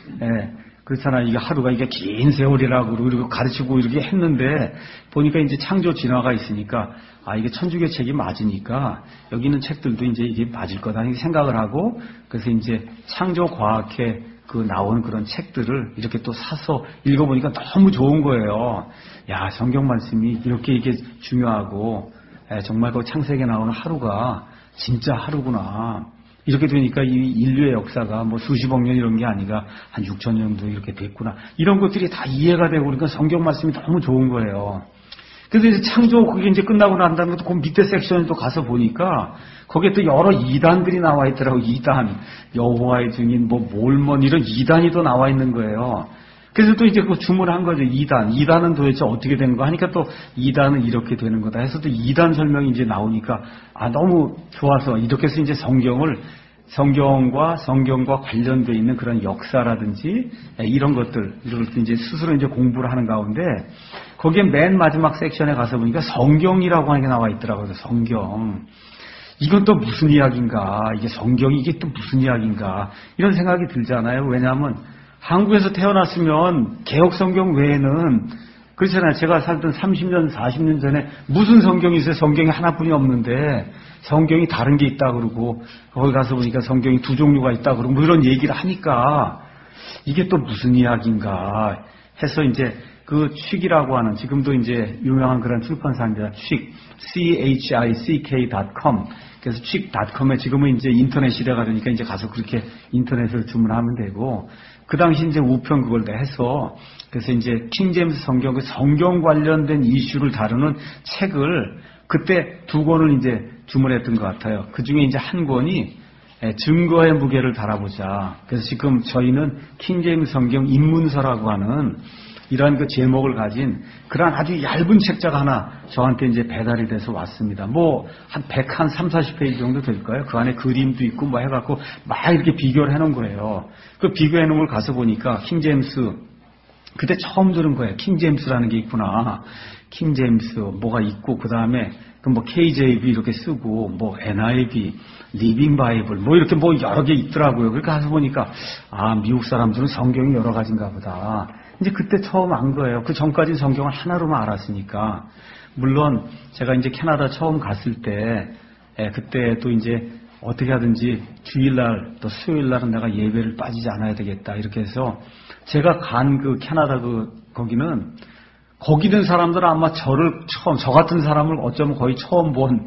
그렇잖아. 이게 하루가 이게 긴 세월이라고 그리고 가르치고 이렇게 했는데 보니까 이제 창조 진화가 있으니까 이게 천주교 책이 맞으니까 여기 있는 책들도 이제 이게 맞을 거다 이렇게 생각을 하고, 그래서 이제 창조 과학에 나오는 그런 책들을 이렇게 또 사서 읽어보니까 너무 좋은 거예요. 야, 성경 말씀이 이렇게 이게 중요하고, 정말 그 창세기에 나오는 하루가 진짜 하루구나. 이렇게 되니까 이 인류의 역사가 수십억 년 이런 게 아니라 한 6천 년 정도 이렇게 됐구나. 이런 것들이 다 이해가 되고 그러니까 성경 말씀이 너무 좋은 거예요. 그래서 이제 창조 그게 이제 끝나고 난 다음에 또 그 밑에 섹션에 또 가서 보니까 거기에 또 여러 이단들이 나와 있더라고. 이단, 여호와의 증인, 몰몬 이런 이단이 또 나와 있는 거예요. 그래서 또 이제 그 주문한 거죠. 이단은 도대체 어떻게 된 거 하니까 또 이단은 이렇게 되는 거다 해서 또 이단 설명이 이제 나오니까 너무 좋아서 이렇게 해서 이제 성경을 성경과 관련되어 있는 그런 역사라든지 이런 것들, 이런 것들 이제 스스로 이제 공부를 하는 가운데 거기에 맨 마지막 섹션에 가서 보니까 성경이라고 하는 게 나와 있더라고요. 성경. 이건 또 무슨 이야기인가? 이게 성경이 이게 또 무슨 이야기인가? 이런 생각이 들잖아요. 왜냐하면 한국에서 태어났으면 개혁 성경 외에는 그렇잖아요. 제가 살던 30년, 40년 전에 무슨 성경이 있어요? 성경이 하나뿐이 없는데 성경이 다른 게 있다 그러고 거기 가서 보니까 성경이 두 종류가 있다 그러고 뭐 이런 얘기를 하니까 이게 또 무슨 이야기인가 해서 이제 그 취기라고 하는 지금도 이제 유명한 그런 출판사입니다. chick.com. 그래서 chick.com에 지금은 이제 인터넷 시대가 되니까 이제 가서 그렇게 인터넷으로 주문하면 되고 그 당시 이제 우편 그걸 해서 그래서 이제 킹제임스 성경 그 성경 관련된 이슈를 다루는 책을 그때 두 권을 이제 주문했던 것 같아요. 그 중에 이제 한 권이 증거의 무게를 달아보자. 그래서 지금 저희는 킹제임스 성경 입문서라고 하는 이러한 그 제목을 가진 그런 아주 얇은 책자가 하나 저한테 이제 배달이 돼서 왔습니다. 뭐 한 130-40페이지 정도 될까요? 그 안에 그림도 있고 뭐 해갖고 막 이렇게 비교를 해놓은 거예요. 그 비교해 놓은 걸 가서 보니까 킹제임스 그때 처음 들은 거예요. 킹제임스라는 게 있구나. 킹제임스 뭐가 있고 그 다음에 그 뭐 KJV 이렇게 쓰고 뭐 NIV, 리빙 바이블 뭐 이렇게 뭐 여러 개 있더라고요. 그러니까 가서 보니까 아 미국 사람들은 성경이 여러 가지인가 보다. 이제 그때 처음 안 거예요. 그 전까지 성경을 하나로만 알았으니까. 물론 제가 이제 캐나다 처음 갔을 때 그때 또 이제 어떻게 하든지 주일날 또 수요일날은 내가 예배를 빠지지 않아야 되겠다 이렇게 해서 제가 간 그 캐나다 거기는 거기 든 사람들은 아마 저 같은 사람을 어쩌면 거의 처음 본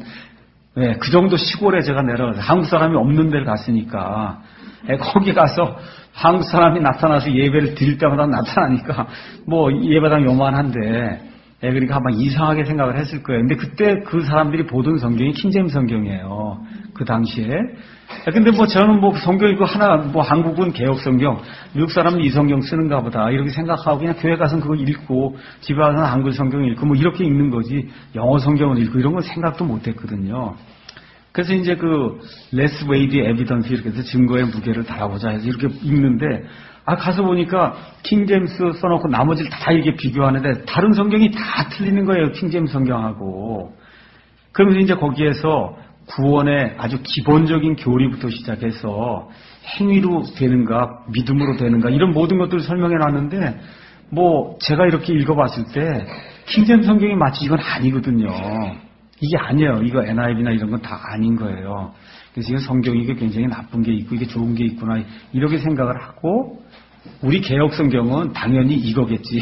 그 정도 시골에 제가 내려가서 한국 사람이 없는 데를 갔으니까 거기 가서 한국 사람이 나타나서 예배를 드릴 때마다 나타나니까 뭐 예배당 요만한데 그러니까 아마 이상하게 생각을 했을 거예요. 근데 그때 그 사람들이 보던 성경이 킹제임스 성경이에요. 그 당시에. 근데 뭐 저는 뭐 성경 이거 하나 뭐 한국은 개혁 성경, 미국 사람은 이 성경 쓰는가 보다 이렇게 생각하고 그냥 교회 가서 그거 읽고 집에 가서는 한글 성경 읽고 뭐 이렇게 읽는 거지 영어 성경을 읽고 이런 건 생각도 못 했거든요. 그래서 이제 그 레스 웨이드의 에비던스 이렇게 해서 증거의 무게를 달아보자 해서 이렇게 읽는데 가서 보니까 킹제임스 써놓고 나머지를 다 이렇게 비교하는데 다른 성경이 다 틀리는 거예요. 킹제임스 성경하고. 그러면서 이제 거기에서 구원의 아주 기본적인 교리부터 시작해서 행위로 되는가 믿음으로 되는가 이런 모든 것들을 설명해 놨는데 뭐 제가 이렇게 읽어봤을 때 킹제임스 성경이 마치 이건 아니거든요. 이게 아니에요. 이거 NIV나 이런 건 다 아닌 거예요. 그래서 이건 성경이 이게 굉장히 나쁜 게 있고 이게 좋은 게 있구나 이렇게 생각을 하고 우리 개혁 성경은 당연히 이거겠지.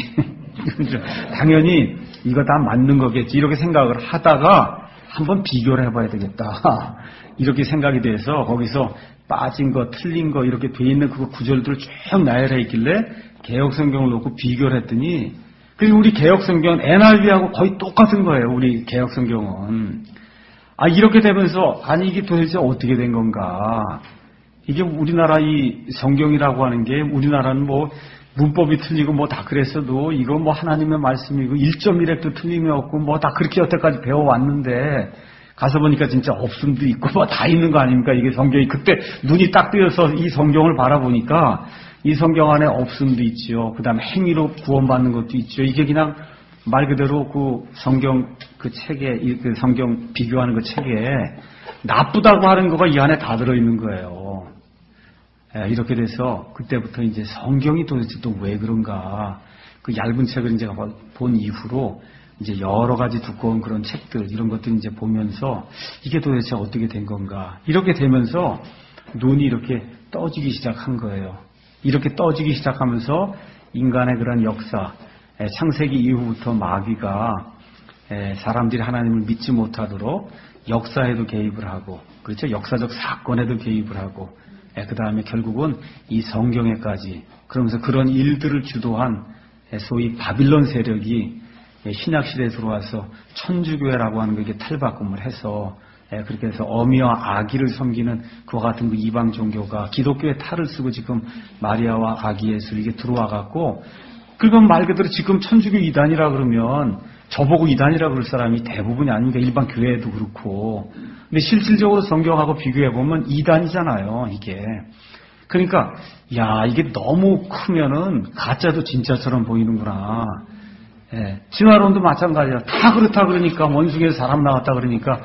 당연히 이거 다 맞는 거겠지. 이렇게 생각을 하다가 한번 비교를 해봐야 되겠다. 이렇게 생각이 돼서 거기서 빠진 거, 틀린 거 이렇게 돼 있는 그 구절들을 쭉 나열해 있길래 개혁 성경을 놓고 비교를 했더니 그래서 우리 개혁 성경은 NIV하고 거의 똑같은 거예요. 우리 개혁 성경은. 이렇게 되면서 이게 도대체 어떻게 된 건가? 이게 우리나라 이 성경이라고 하는 게 우리나라는 뭐 문법이 틀리고 뭐 다 그랬어도 이거 뭐 하나님의 말씀이고 1.1획도 틀림이 없고 뭐 다 그렇게 여태까지 배워왔는데 가서 보니까 진짜 없음도 있고 뭐 다 있는 거 아닙니까? 이게 성경이 그때 눈이 딱 뜨여서 이 성경을 바라보니까 이 성경 안에 없음도 있지요. 그 다음에 행위로 구원받는 것도 있죠. 이게 그냥 말 그대로 그 성경 그 책에 그 성경 비교하는 그 책에 나쁘다고 하는 거가 이 안에 다 들어있는 거예요. 이렇게 돼서 그때부터 이제 성경이 도대체 또 왜 그런가 그 얇은 책을 이제 본 이후로 이제 여러 가지 두꺼운 그런 책들 이런 것들 이제 보면서 이게 도대체 어떻게 된 건가 이렇게 되면서 눈이 이렇게 떠지기 시작한 거예요. 이렇게 떠지기 시작하면서 인간의 그런 역사 창세기 이후부터 마귀가 사람들이 하나님을 믿지 못하도록 역사에도 개입을 하고 그렇죠 역사적 사건에도 개입을 하고 그 다음에 결국은 이 성경에까지 그러면서 그런 일들을 주도한 소위 바빌론 세력이 신약시대에 들어와서 천주교회라고 하는 것에 탈바꿈을 해서 그렇게 해서 어미와 아기를 섬기는 그와 같은 그 이방 종교가 기독교의 탈을 쓰고 지금 마리아와 아기 예수 이게 들어와 갖고 그러면 말 그대로 지금 천주교 이단이라 그러면 저보고 이단이라 그럴 사람이 대부분이 아닙니까? 일반 교회도 그렇고. 근데 실질적으로 성경하고 비교해보면 이단이잖아요, 이게. 그러니까, 야, 이게 너무 크면은 가짜도 진짜처럼 보이는구나. 예, 진화론도 마찬가지야. 다 그렇다 그러니까, 원숭이에서 사람 나왔다 그러니까,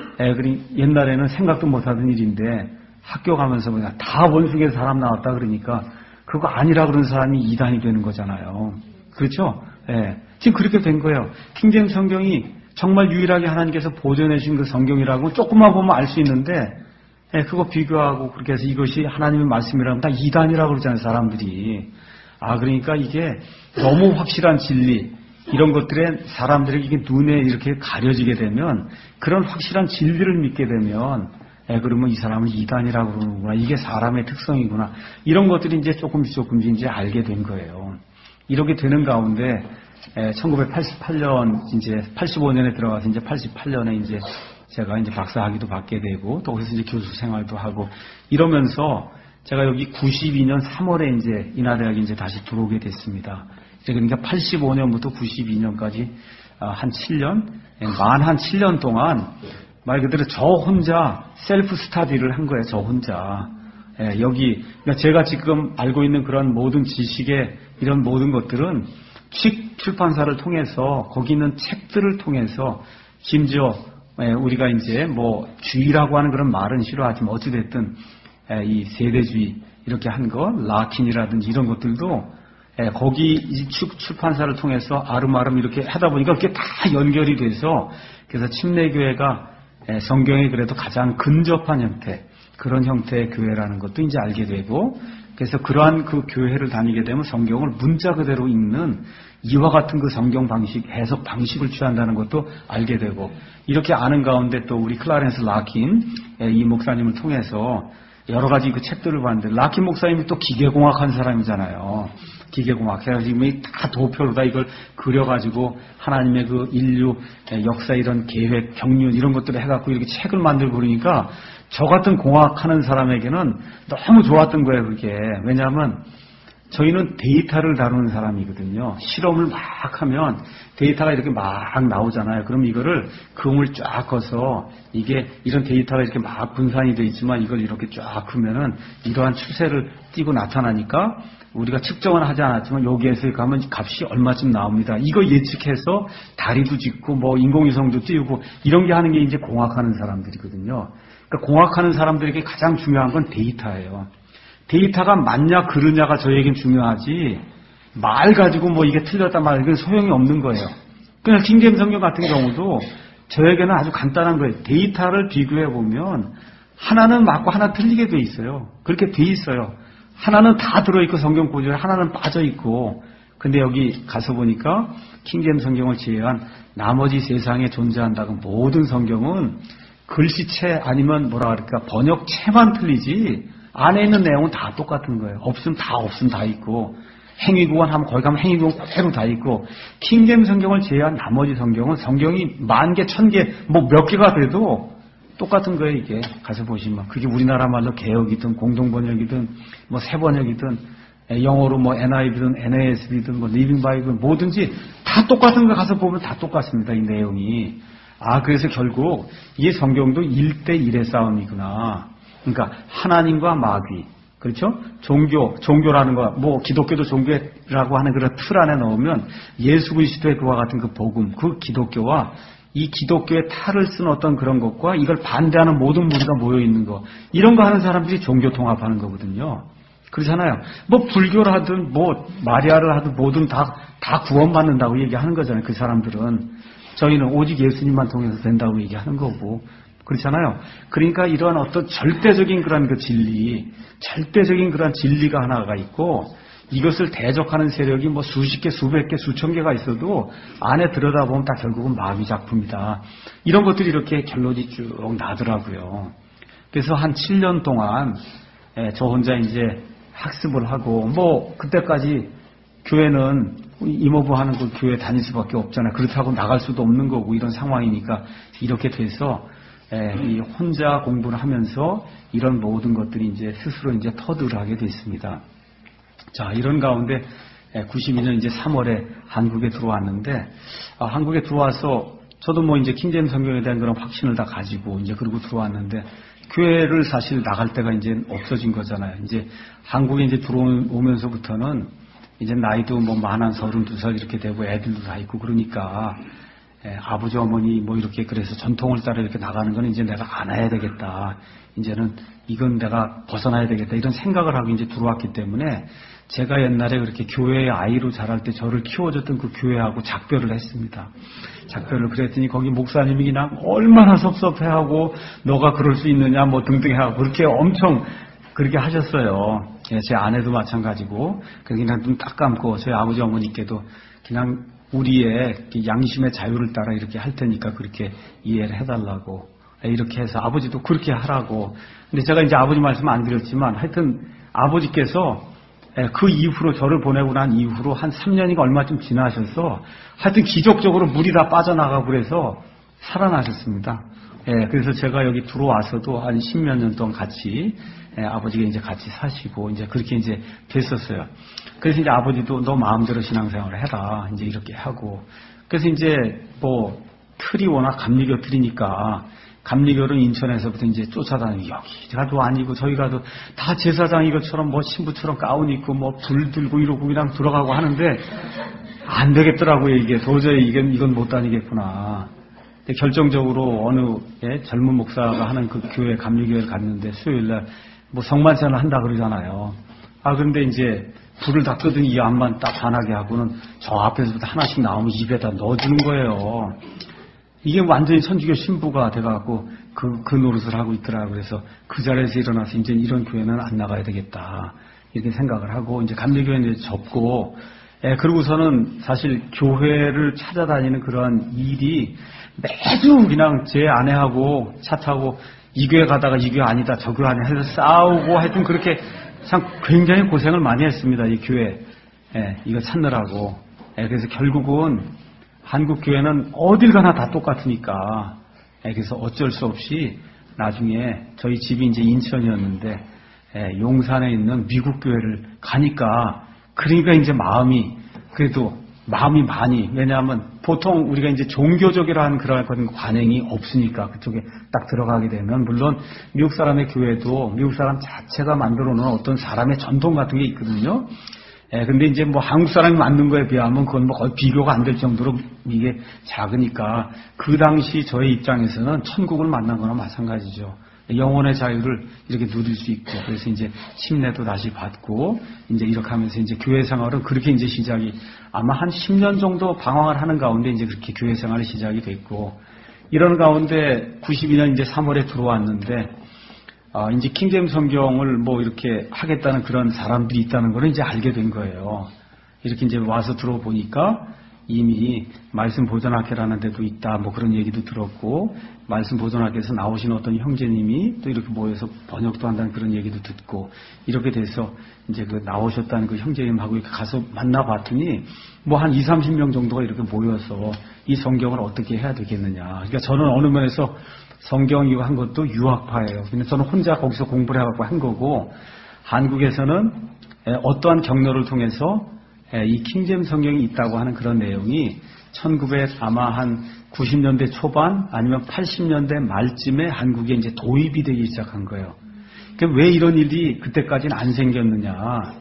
옛날에는 생각도 못 하던 일인데, 학교 가면서 그냥 다 원숭이에서 사람 나왔다 그러니까, 그거 아니라 그런 사람이 이단이 되는 거잖아요. 그렇죠? 예. 지금 그렇게 된 거예요. 킹제임스 성경이 정말 유일하게 하나님께서 보존해 주신 그 성경이라고 조금만 보면 알 수 있는데, 예, 그거 비교하고 그렇게 해서 이것이 하나님의 말씀이라면 다 이단이라고 그러잖아요, 사람들이. 그러니까 이게 너무 확실한 진리, 이런 것들에 사람들에게 이게 눈에 이렇게 가려지게 되면, 그런 확실한 진리를 믿게 되면, 그러면 이 사람은 이단이라고 그러는구나. 이게 사람의 특성이구나. 이런 것들이 이제 조금씩 이제 알게 된 거예요. 이렇게 되는 가운데, 1988년, 이제 85년에 들어가서 이제 88년에 이제 제가 이제 박사학위도 받게 되고, 또 거기서 이제 교수 생활도 하고, 이러면서 제가 여기 92년 3월에 이제 인하대학에 이제 다시 들어오게 됐습니다. 그러니까 85년부터 92년까지 한 7년, 만 한 7년 동안 말 그대로 저 혼자 셀프 스타디를 한 거예요, 저 혼자. 여기, 그러니까 제가 지금 알고 있는 그런 모든 지식의 이런 모든 것들은 출판사를 통해서, 거기 있는 책들을 통해서, 심지어, 우리가 이제 뭐, 주의라고 하는 그런 말은 싫어하지만, 어찌됐든, 이 세대주의, 이렇게 한 거, 라킨이라든지 이런 것들도, 거기 출판사를 통해서 아름아름 이렇게 하다 보니까 그게 다 연결이 돼서, 그래서 침례교회가 성경에 그래도 가장 근접한 형태, 그런 형태의 교회라는 것도 이제 알게 되고, 그래서 그러한 그 교회를 다니게 되면 성경을 문자 그대로 읽는 이와 같은 그 성경 방식, 해석 방식을 취한다는 것도 알게 되고, 이렇게 아는 가운데 또 우리 클라렌스 라킨, 이 목사님을 통해서 여러 가지 그 책들을 봤는데, 라킨 목사님이 또 기계공학한 사람이잖아요. 기계공학. 해가지고 다 도표로 다 이걸 그려가지고 하나님의 그 인류 역사 이런 계획, 경륜 이런 것들을 해갖고 이렇게 책을 만들고 그러니까 저 같은 공학하는 사람에게는 너무 좋았던 거예요, 그게. 왜냐하면 저희는 데이터를 다루는 사람이거든요. 실험을 막 하면 데이터가 이렇게 막 나오잖아요. 그럼 이거를 그음을 쫙 꺼서 이게 이런 데이터가 이렇게 막 분산이 되어 있지만 이걸 이렇게 쫙 크면은 이러한 추세를 띠고 나타나니까 우리가 측정은 하지 않았지만 여기에서 가면 값이 얼마쯤 나옵니다. 이거 예측해서 다리도 짓고 뭐 인공위성도 띄우고 이런 게 하는 게 이제 공학하는 사람들이거든요. 그러니까 공학하는 사람들에게 가장 중요한 건 데이터예요. 데이터가 맞냐 그르냐가 저에겐 중요하지 말 가지고 뭐 이게 틀렸다 말 이건 소용이 없는 거예요. 그냥 킹제임스 성경 같은 경우도 저에게는 아주 간단한 거예요. 데이터를 비교해 보면 하나는 맞고 하나 틀리게 돼 있어요. 그렇게 돼 있어요. 하나는 다 들어있고 성경 구절에 하나는 빠져있고 근데 여기 가서 보니까 킹제임스 성경을 제외한 나머지 세상에 존재한다고 모든 성경은 글씨체 아니면 뭐라 그럴까 번역체만 틀리지 안에 있는 내용은 다 똑같은 거예요. 없으면 다 있고 행위구원 하면 거기 가면 행위구원 그대로 다 있고 킹제임스 성경을 제외한 나머지 성경은 성경이 10,000개, 1,000개 뭐 몇 개가 돼도 똑같은 거예요, 이게. 가서 보시면. 그게 우리나라 말로 개역이든 공동번역이든 뭐 새번역이든 영어로 뭐 NIV든 NASB든 뭐 리빙 바이블 뭐든지 다 똑같은 거 가서 보면 다 똑같습니다, 이 내용이. 그래서 결국 이 성경도 1대1의 싸움이구나. 그러니까 하나님과 마귀. 그렇죠? 종교라는 거, 뭐 기독교도 종교라고 하는 그런 틀 안에 넣으면 예수 그리스도의 그와 같은 그 복음, 그 기독교와 이 기독교의 탈을 쓴 어떤 그런 것과 이걸 반대하는 모든 무리가 모여있는 거 이런 거 하는 사람들이 종교 통합하는 거거든요. 그렇잖아요. 뭐 불교를 하든 뭐 마리아를 하든 뭐든 다 구원받는다고 얘기하는 거잖아요. 그 사람들은. 저희는 오직 예수님만 통해서 된다고 얘기하는 거고 그렇잖아요. 그러니까 이러한 어떤 절대적인 그런 그 진리, 절대적인 그런 진리가 하나가 있고 이것을 대적하는 세력이 뭐 수십 개, 수백 개, 수천 개가 있어도 안에 들여다보면 다 결국은 마귀 작품이다. 이런 것들이 이렇게 결론이 쭉 나더라고요. 그래서 한 7년 동안 저 혼자 이제 학습을 하고 뭐 그때까지 교회는 이모부 하는 그 교회 다닐 수밖에 없잖아요. 그렇다고 나갈 수도 없는 거고 이런 상황이니까 이렇게 돼서 이 혼자 공부를 하면서 이런 모든 것들이 이제 스스로 이제 터득을 하게 됐습니다. 자, 이런 가운데 92년 이제 3월에 한국에 들어왔는데, 한국에 들어와서 저도 뭐 이제 킹제임스 성경에 대한 그런 확신을 다 가지고 이제 그러고 들어왔는데, 교회를 사실 나갈 때가 이제 없어진 거잖아요. 이제 한국에 이제 들어오면서부터는 이제 나이도 뭐 만한 32살 이렇게 되고 애들도 다 있고 그러니까, 아버지 어머니 뭐 이렇게 그래서 전통을 따라 이렇게 나가는 건 이제 내가 안 해야 되겠다. 이제는 이건 내가 벗어나야 되겠다. 이런 생각을 하고 이제 들어왔기 때문에 제가 옛날에 그렇게 교회의 아이로 자랄 때 저를 키워줬던 그 교회하고 작별을 했습니다. 작별을 그랬더니 거기 목사님이 그냥 얼마나 섭섭해하고 너가 그럴 수 있느냐 뭐 등등 해하고 그렇게 엄청 그렇게 하셨어요. 제 아내도 마찬가지고 그냥 눈 딱 감고 저희 아버지 어머니께도 그냥 우리의 양심의 자유를 따라 이렇게 할 테니까 그렇게 이해를 해달라고 이렇게 해서 아버지도 그렇게 하라고. 근데 제가 이제 아버지 말씀 안 드렸지만 하여튼 아버지께서 그 이후로 저를 보내고 난 이후로 한 3년인가 얼마쯤 지나셔서 하여튼 기적적으로 물이 다 빠져나가고 그래서 살아나셨습니다. 그래서 제가 여기 들어와서도 한 10몇 년 동안 같이 아버지가 이제 같이 사시고 이제 그렇게 이제 됐었어요. 그래서 이제 아버지도 너 마음대로 신앙생활을 해라 이제 이렇게 하고 그래서 이제 뭐 틀이 워낙 감리교틀이니까 감리교는 인천에서부터 이제 쫓아다니고 여기 가도 아니고 저기 가도 다 제사장 이것처럼 뭐 신부처럼 가운 입고 뭐 불 들고 이러고 그냥 들어가고 하는데 안 되겠더라고요. 이게 도저히 이건 못 다니겠구나. 근데 결정적으로 어느 젊은 목사가 하는 그 교회 감리교회를 갔는데 수요일날 뭐 성만찬을 한다 그러잖아요. 그런데 이제 불을 다 끄더니 이 앞만 딱 환하게 하고는 저 앞에서부터 하나씩 나오면 입에다 넣어주는 거예요. 이게 완전히 천주교 신부가 돼갖고 그 노릇을 하고 있더라. 그래서 그 자리에서 일어나서 이제 이런 교회는 안 나가야 되겠다. 이렇게 생각을 하고 이제 감리교회는 이제 접고 그러고서는 사실 교회를 찾아다니는 그런 일이 매주 그냥 제 아내하고 차 타고 이 교회 가다가 이 교회 아니다 저 교회 아니다 해서 싸우고 하여튼 그렇게 참 굉장히 고생을 많이 했습니다. 이 교회 이거 찾느라고. 그래서 결국은 한국 교회는 어딜 가나 다 똑같으니까 그래서 어쩔 수 없이 나중에 저희 집이 이제 인천이었는데 용산에 있는 미국 교회를 가니까 그러니까 이제 마음이 많이 왜냐하면 보통 우리가 이제 종교적이라는 그런 관행이 없으니까 그쪽에 딱 들어가게 되면 물론 미국 사람의 교회도 미국 사람 자체가 만들어 놓은 어떤 사람의 전통 같은 게 있거든요. 근데 이제 뭐 한국 사람이 만든 거에 비하면 그건 뭐 거의 비교가 안 될 정도로 이게 작으니까 그 당시 저의 입장에서는 천국을 만난 거나 마찬가지죠. 영혼의 자유를 이렇게 누릴 수 있고 그래서 이제 침례도 다시 받고 이제 이렇게 하면서 이제 교회 생활은 그렇게 이제 시작이 아마 한 10년 정도 방황을 하는 가운데 이제 그렇게 교회 생활이 시작이 됐고 이런 가운데 92년 이제 3월에 들어왔는데 이제 킹제임스 성경을 뭐 이렇게 하겠다는 그런 사람들이 있다는 걸 이제 알게 된 거예요. 이렇게 이제 와서 들어보니까 이미 말씀 보존학회라는 데도 있다 뭐 그런 얘기도 들었고 말씀 보존학회에서 나오신 어떤 형제님이 또 이렇게 모여서 번역도 한다는 그런 얘기도 듣고 이렇게 돼서 이제 그 나오셨다는 그 형제님하고 이렇게 가서 만나봤더니 뭐 한 20, 30명 정도가 이렇게 모여서 이 성경을 어떻게 해야 되겠느냐. 그러니까 저는 어느 면에서 성경 이거 한 것도 유학파예요. 근데 저는 혼자 거기서 공부를 해갖고 한 거고 한국에서는 어떠한 경로를 통해서 이 킹제임스 성경이 있다고 하는 그런 내용이 1900 아마 한 90년대 초반 아니면 80년대 말쯤에 한국에 이제 도입이 되기 시작한 거예요. 그러니까 왜 이런 일이 그때까지는 안 생겼느냐.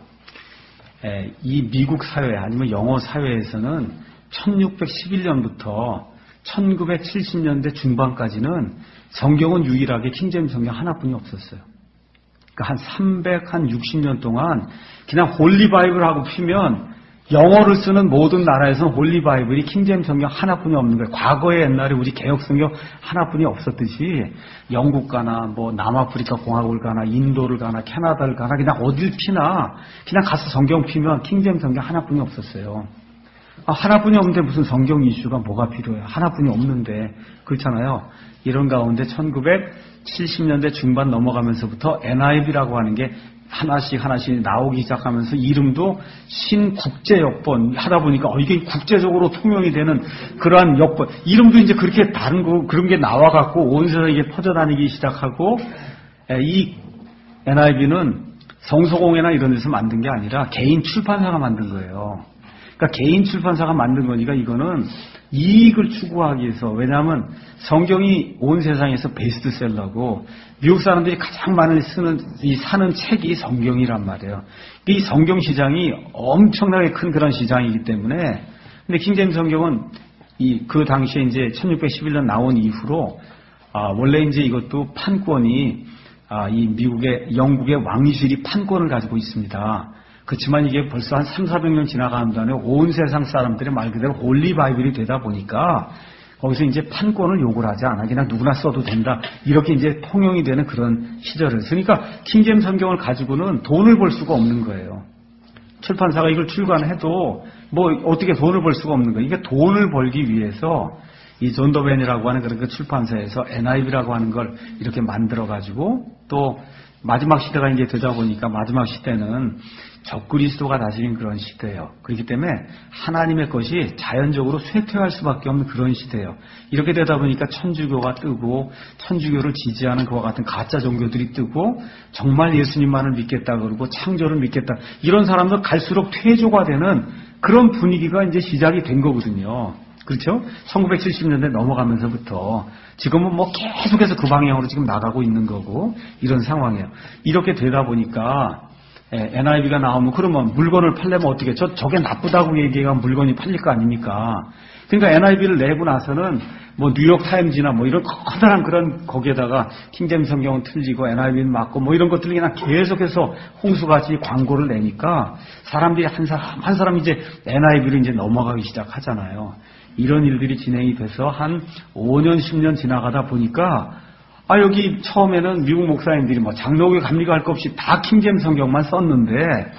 이 미국 사회 아니면 영어 사회에서는 1611년부터 1970년대 중반까지는 성경은 유일하게 킹제임스 성경 하나뿐이 없었어요. 그러니까 한 360년 동안 그냥 홀리 바이블하고 피면 영어를 쓰는 모든 나라에서는 홀리 바이블이 킹제임스 성경 하나뿐이 없는 거예요. 과거에 옛날에 우리 개혁 성경 하나뿐이 없었듯이 영국 가나 뭐 남아프리카 공화국을 가나 인도를 가나 캐나다를 가나 그냥 어딜 피나 그냥 가서 성경 피면 킹제임스 성경 하나뿐이 없었어요. 하나뿐이 없는데 무슨 성경 이슈가 뭐가 필요해요? 하나뿐이 없는데 그렇잖아요. 이런 가운데 1970년대 중반 넘어가면서부터 NIV라고 하는 게 하나씩 나오기 시작하면서 이름도 신국제역번 하다 보니까 이게 국제적으로 통용이 되는 그러한 역번 이름도 이제 그렇게 다른 거 그런 게 나와갖고 온 세상에 퍼져다니기 시작하고 이 NIV는 성서공회나 이런 데서 만든 게 아니라 개인 출판사가 만든 거예요. 그러니까 개인 출판사가 만든 거니까 이거는 이익을 추구하기 위해서, 왜냐하면 성경이 온 세상에서 베스트셀러고 미국 사람들이 가장 많이 사는 책이 성경이란 말이에요. 이 성경 시장이 엄청나게 큰 그런 시장이기 때문에, 근데 킹제임스 성경은 그 당시에 이제 1611년 나온 이후로 원래 이제 이것도 판권이 영국의 왕실이 판권을 가지고 있습니다. 그렇지만 이게 벌써 한 300~400년 지나간 다음에 온 세상 사람들의 말 그대로 홀리 바이블이 되다 보니까 거기서 이제 판권을 요구를 하지 않아. 그냥 누구나 써도 된다. 이렇게 이제 통용이 되는 그런 시절을. 그러니까 킹제임스 성경을 가지고는 돈을 벌 수가 없는 거예요. 출판사가 이걸 출간해도 뭐 어떻게 돈을 벌 수가 없는 거예요. 이게 돈을 벌기 위해서 이 존더벤이라고 하는 그런 그 출판사에서 NIV라고 하는 걸 이렇게 만들어가지고, 또 마지막 시대가 이제 되다 보니까 마지막 시대는 적그리스도가 다스린 그런 시대예요. 그렇기 때문에 하나님의 것이 자연적으로 쇠퇴할 수밖에 없는 그런 시대예요. 이렇게 되다 보니까 천주교가 뜨고, 천주교를 지지하는 그와 같은 가짜 종교들이 뜨고, 정말 예수님만을 믿겠다 그러고 창조를 믿겠다, 이런 사람들 갈수록 퇴조가 되는 그런 분위기가 이제 시작이 된 거거든요. 그렇죠? 1970년대 넘어가면서부터 지금은 뭐 계속해서 그 방향으로 지금 나가고 있는 거고, 이런 상황이에요. 이렇게 되다 보니까 NIV가 나오면 그러면 물건을 팔려면 어떻게, 저게 나쁘다고 얘기하면 물건이 팔릴 거 아닙니까? 그러니까 NIV를 내고 나서는 뭐 뉴욕 타임즈나 뭐 이런 커다란 그런 거기에다가 킹제임스 성경은 틀리고 NIV는 맞고 뭐 이런 것들이 그냥 계속해서 홍수같이 광고를 내니까 사람들이 한 사람 이제 NIV로 이제 넘어가기 시작하잖아요. 이런 일들이 진행이 돼서 한 5년, 10년 지나가다 보니까 여기 처음에는 미국 목사님들이 뭐 장로교 감리교 할 것 없이 다 킹제임스 성경만 썼는데,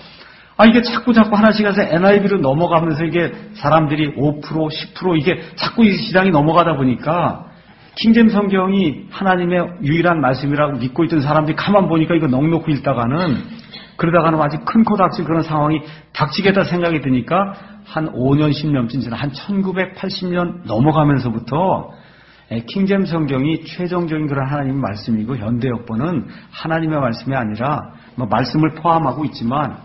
이게 자꾸 하나씩 해서 NIV로 넘어가면서 이게 사람들이 5%, 10% 이게 자꾸 이 시장이 넘어가다 보니까 킹제임스 성경이 하나님의 유일한 말씀이라고 믿고 있던 사람들이 가만 보니까 이거 넋놓고 읽다가는, 그러다가는 아주 큰 코 닥칠 그런 상황이 닥치겠다 생각이 드니까 한 5년, 10년쯤 지나 한 1980년 넘어가면서부터 킹제임스 성경이 최종적인 그런 하나님의 말씀이고, 현대역본은 하나님의 말씀이 아니라 뭐 말씀을 포함하고 있지만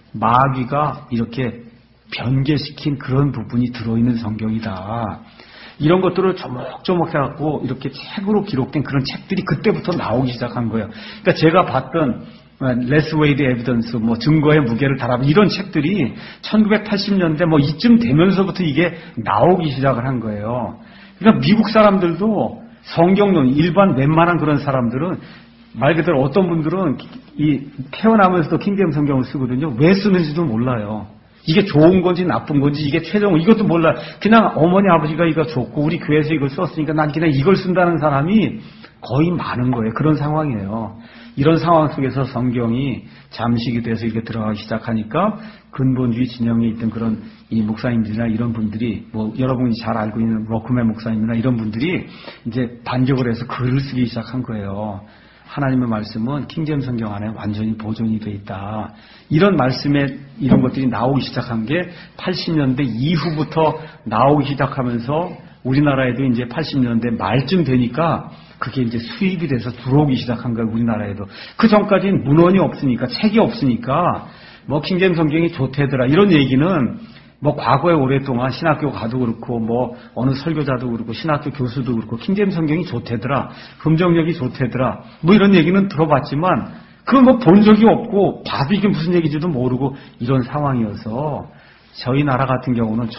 마귀가 이렇게 변개시킨 그런 부분이 들어있는 성경이다. 이런 것들을 조목조목 해갖고 이렇게 책으로 기록된 그런 책들이 그때부터 나오기 시작한 거예요. 그러니까 제가 봤던 Less Weighted Evidence, 뭐 증거의 무게를 달아, 이런 책들이 1980년대 뭐 이쯤 되면서부터 이게 나오기 시작을 한 거예요. 그러니까 미국 사람들도 성경론, 일반 웬만한 그런 사람들은 말 그대로 어떤 분들은 태어나면서도 킹제임스 성경을 쓰거든요. 왜 쓰는지도 몰라요. 이게 좋은 건지 나쁜 건지, 이게 최종, 이것도 몰라요. 그냥 어머니 아버지가 이거 좋고 우리 교회에서 이걸 썼으니까 난 그냥 이걸 쓴다는 사람이 거의 많은 거예요. 그런 상황이에요. 이런 상황 속에서 성경이 잠식이 돼서 이렇게 들어가기 시작하니까 근본주의 진영에 있던 그런 이 목사님들이나 이런 분들이, 뭐 여러분이 잘 알고 있는 로크맨 목사님이나 이런 분들이 이제 반격을 해서 글을 쓰기 시작한 거예요. 하나님의 말씀은 킹제임스 성경 안에 완전히 보존이 돼 있다. 이런 말씀에 이런 것들이 나오기 시작한 게 80년대 이후부터 나오기 시작하면서 우리나라에도 이제 80년대 말쯤 되니까 그게 이제 수입이 돼서 들어오기 시작한 거예요, 우리나라에도. 그 전까지는 문헌이 없으니까, 책이 없으니까 뭐 킹제임스 성경이 좋대더라 이런 얘기는 뭐 과거에 오랫동안 신학교 가도 그렇고 뭐 어느 설교자도 그렇고 신학교 교수도 그렇고 킹제임스 성경이 좋대더라, 금정력이 좋대더라 뭐 이런 얘기는 들어봤지만 그건 뭐 본 적이 없고 봐도 이게 무슨 얘기인지도 모르고 이런 상황이어서, 저희 나라 같은 경우는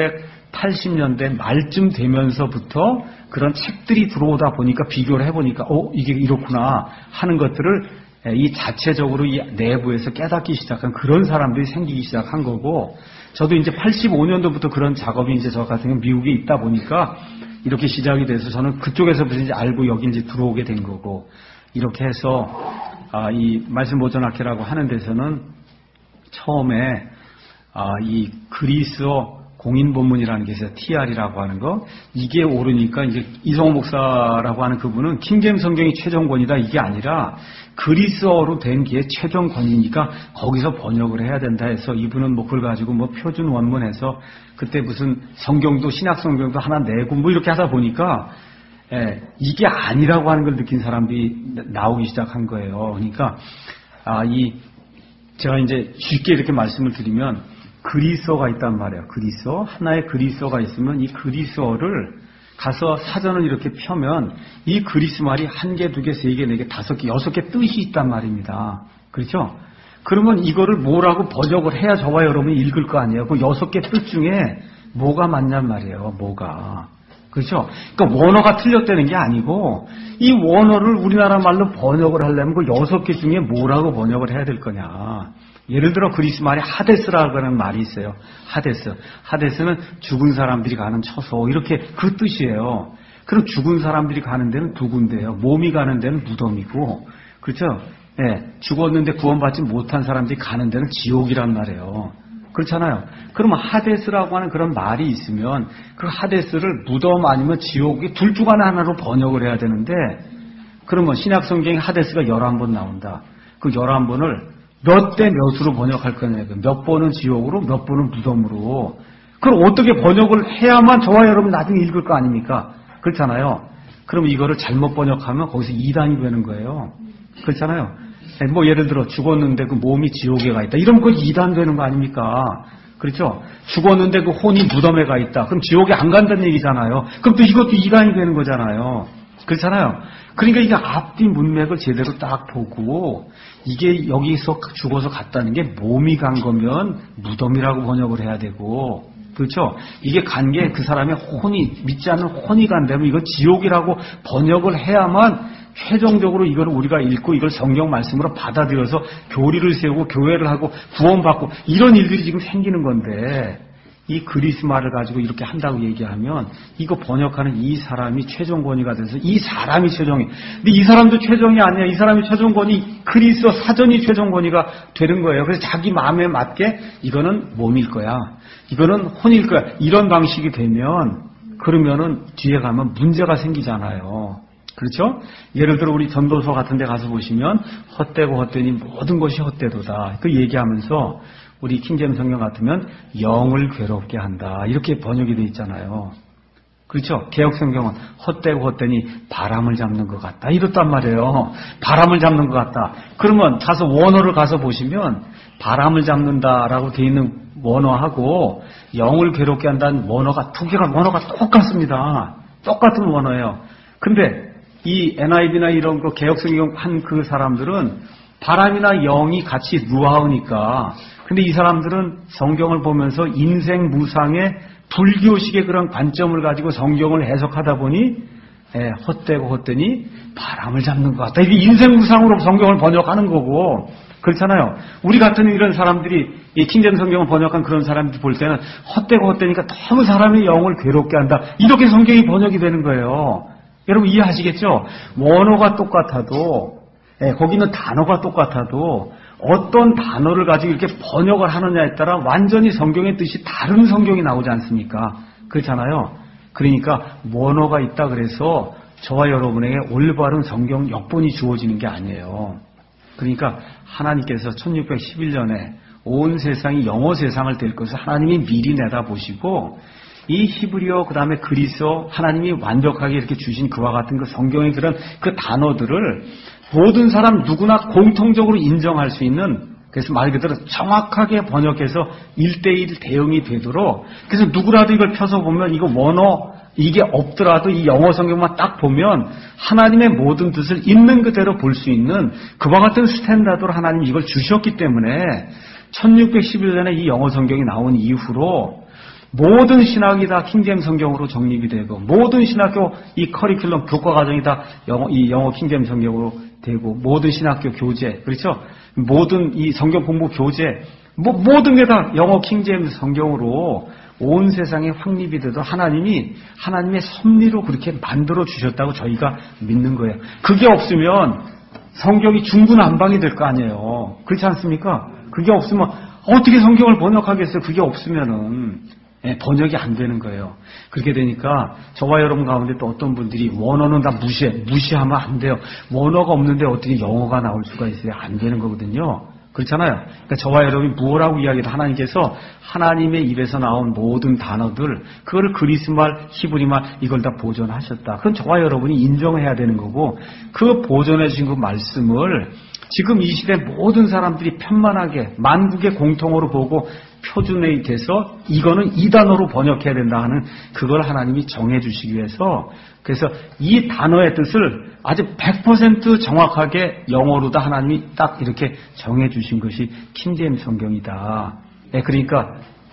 1980년대 말쯤 되면서부터 그런 책들이 들어오다 보니까 비교를 해보니까 이게 이렇구나 하는 것들을 이 자체적으로 이 내부에서 깨닫기 시작한 그런 사람들이 생기기 시작한 거고, 저도 이제 85년도부터 그런 작업이 이제 저 같은 경우 미국에 있다 보니까 이렇게 시작이 돼서 저는 그쪽에서부터 이제 알고 여기 이제 들어오게 된 거고, 이렇게 해서 이 말씀 보존학회라고 하는 데서는 처음에 이 그리스어 공인 본문이라는 게 있어요. TR이라고 하는 거. 이게 오르니까 이제 이성호 목사라고 하는 그분은 킹제임스 성경이 최종권이다 이게 아니라 그리스어로 된 게 최종권이니까 거기서 번역을 해야 된다 해서 이분은 뭐 그걸 가지고 뭐 표준 원문해서 그때 무슨 성경도 신약 성경도 하나 내고 뭐 이렇게 하다 보니까 이게 아니라고 하는 걸 느낀 사람들이 나오기 시작한 거예요. 그러니까 이 제가 이제 쉽게 이렇게 말씀을 드리면 그리스어가 있단 말이에요. 그리스어. 하나의 그리스어가 있으면 이 그리스어를 가서 사전을 이렇게 펴면 이 그리스 말이 한 개, 두 개, 세 개, 네 개, 다섯 개, 여섯 개 뜻이 있단 말입니다. 그렇죠? 그러면 이거를 뭐라고 번역을 해야 저와 여러분이 읽을 거 아니에요. 그 여섯 개 뜻 중에 뭐가 맞냔 말이에요. 뭐가. 그렇죠? 그러니까 원어가 틀렸다는 게 아니고 이 원어를 우리나라 말로 번역을 하려면 그 여섯 개 중에 뭐라고 번역을 해야 될 거냐. 예를 들어 그리스 말에 하데스라고 하는 말이 있어요. 하데스. 하데스는 죽은 사람들이 가는 처소. 이렇게 그 뜻이에요. 그럼 죽은 사람들이 가는 데는 두 군데예요. 몸이 가는 데는 무덤이고. 그렇죠? 예, 죽었는데 구원받지 못한 사람들이 가는 데는 지옥이란 말이에요. 그렇잖아요. 그러면 하데스라고 하는 그런 말이 있으면 그 하데스를 무덤 아니면 지옥이 둘 중 하나로 번역을 해야 되는데 그러면 신약 성경에 하데스가 11번 나온다. 그 11번을 몇 대 몇으로 번역할 거냐. 몇 번은 지옥으로 몇 번은 무덤으로. 그럼 어떻게 번역을 해야만 저와 여러분 나중에 읽을 거 아닙니까? 그렇잖아요. 그럼 이거를 잘못 번역하면 거기서 이단이 되는 거예요. 그렇잖아요. 뭐 예를 들어 죽었는데 그 몸이 지옥에 가 있다. 이러면 그거 이단 되는 거 아닙니까? 그렇죠? 죽었는데 그 혼이 무덤에 가 있다. 그럼 지옥에 안 간다는 얘기잖아요. 그럼 또 이것도 이단이 되는 거잖아요. 그렇잖아요. 그러니까 이게 앞뒤 문맥을 제대로 딱 보고 이게 여기서 죽어서 갔다는 게 몸이 간 거면 무덤이라고 번역을 해야 되고 그렇죠? 이게 간 게 그 사람의 혼이 믿지 않는 혼이 간다면 이거 지옥이라고 번역을 해야만 최종적으로 이걸 우리가 읽고 이걸 성경 말씀으로 받아들여서 교리를 세우고 교회를 하고 구원받고 이런 일들이 지금 생기는 건데 이 그리스 말을 가지고 이렇게 한다고 얘기하면 이거 번역하는 이 사람이 최종권위가 돼서 이 사람이 최종이. 근데 이 사람도 최종이 아니야. 이 사람이 최종권위 그리스어 사전이 최종권위가 되는 거예요. 그래서 자기 마음에 맞게 이거는 몸일 거야. 이거는 혼일 거야. 이런 방식이 되면 그러면은 뒤에 가면 문제가 생기잖아요. 그렇죠? 예를 들어 우리 전도서 같은 데 가서 보시면 헛되고 헛되니 모든 것이 헛되도다. 그 얘기하면서 우리 킹제임스 성경 같으면 영을 괴롭게 한다. 이렇게 번역이 되어 있잖아요. 그렇죠? 개역 성경은 헛되고 헛되니 바람을 잡는 것 같다. 이렇단 말이에요. 바람을 잡는 것 같다. 그러면 가서 원어를 가서 보시면 바람을 잡는다라고 되어 있는 원어하고 영을 괴롭게 한다는 원어가 두 개가 원어가 똑같습니다. 똑같은 원어예요. 근데 이 NIV나 이런 거 개역성경 한 그 사람들은 바람이나 영이 같이 누아우니까 근데 이 사람들은 성경을 보면서 인생 무상의 불교식의 그런 관점을 가지고 성경을 해석하다 보니 헛되고 헛되니 바람을 잡는 것 같다. 이게 인생 무상으로 성경을 번역하는 거고 그렇잖아요. 우리 같은 이런 사람들이 이 킹제임스 성경을 번역한 그런 사람들 볼 때는 헛되고 헛되니까 너무 사람의 영을 괴롭게 한다. 이렇게 성경이 번역이 되는 거예요. 여러분 이해하시겠죠? 원어가 똑같아도 거기는 단어가 똑같아도 어떤 단어를 가지고 이렇게 번역을 하느냐에 따라 완전히 성경의 뜻이 다른 성경이 나오지 않습니까? 그렇잖아요. 그러니까 원어가 있다 그래서 저와 여러분에게 올바른 성경 역본이 주어지는 게 아니에요. 그러니까 하나님께서 1611년에 온 세상이 영어 세상을 될 것을 하나님이 미리 내다보시고 이 히브리어 그다음에 그리스어 하나님이 완벽하게 이렇게 주신 그와 같은 그 성경의 그런 그 단어들을 모든 사람 누구나 공통적으로 인정할 수 있는 그래서 말 그대로 정확하게 번역해서 1:1 대응이 되도록 그래서 누구라도 이걸 펴서 보면 이거 원어 이게 없더라도 이 영어 성경만 딱 보면 하나님의 모든 뜻을 있는 그대로 볼 수 있는 그와 같은 스탠다드로 하나님이 이걸 주셨기 때문에 1611년에 이 영어 성경이 나온 이후로 모든 신학이 다 킹제임스 성경으로 정립이 되고 모든 신학교 이 커리큘럼 교과 과정이 다 영어 킹제임스 성경으로 되고 모든 신학교 교재 그렇죠? 모든 이 성경 공부 교재 모든 게 다 영어 킹제임스 성경으로 온 세상에 확립이 되도록 하나님의 섭리로 그렇게 만들어 주셨다고 저희가 믿는 거예요. 그게 없으면 성경이 중구난방이 될 거 아니에요. 그렇지 않습니까? 그게 없으면 어떻게 성경을 번역하겠어요? 그게 없으면은 번역이 안 되는 거예요. 그렇게 되니까 저와 여러분 가운데 또 어떤 분들이 원어는 다 무시하면 안 돼요. 원어가 없는데 어떻게 영어가 나올 수가 있어요? 안 되는 거거든요. 그렇잖아요. 그러니까 저와 여러분이 뭐라고 이야기해도 하나님께서 하나님의 입에서 나온 모든 단어들 그거를 그리스말, 히브리말 이걸 다 보존하셨다. 그건 저와 여러분이 인정해야 되는 거고 그 보존해 주신 그 말씀을 지금 이 시대 모든 사람들이 편만하게 만국의 공통어로 보고 표준에 돼서 이거는 이 단어로 번역해야 된다 하는 그걸 하나님이 정해 주시기 위해서 그래서 이 단어의 뜻을 아주 100% 정확하게 영어로다 하나님이 딱 이렇게 정해 주신 것이 킹제임스 성경이다. 그러니까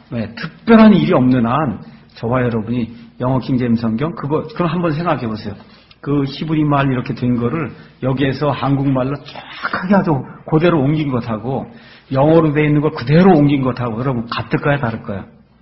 특별한 일이 없는 한 저와 여러분이 영어 킹제임스 성경 그럼 한번 생각해 보세요. 그 히브리 말 이렇게 된 거를 여기에서 한국말로 정확하게 아주 그대로 옮긴 것하고 영어로 돼 있는 걸 그대로 옮긴 것하고 여러분 같을까요? 다를까요?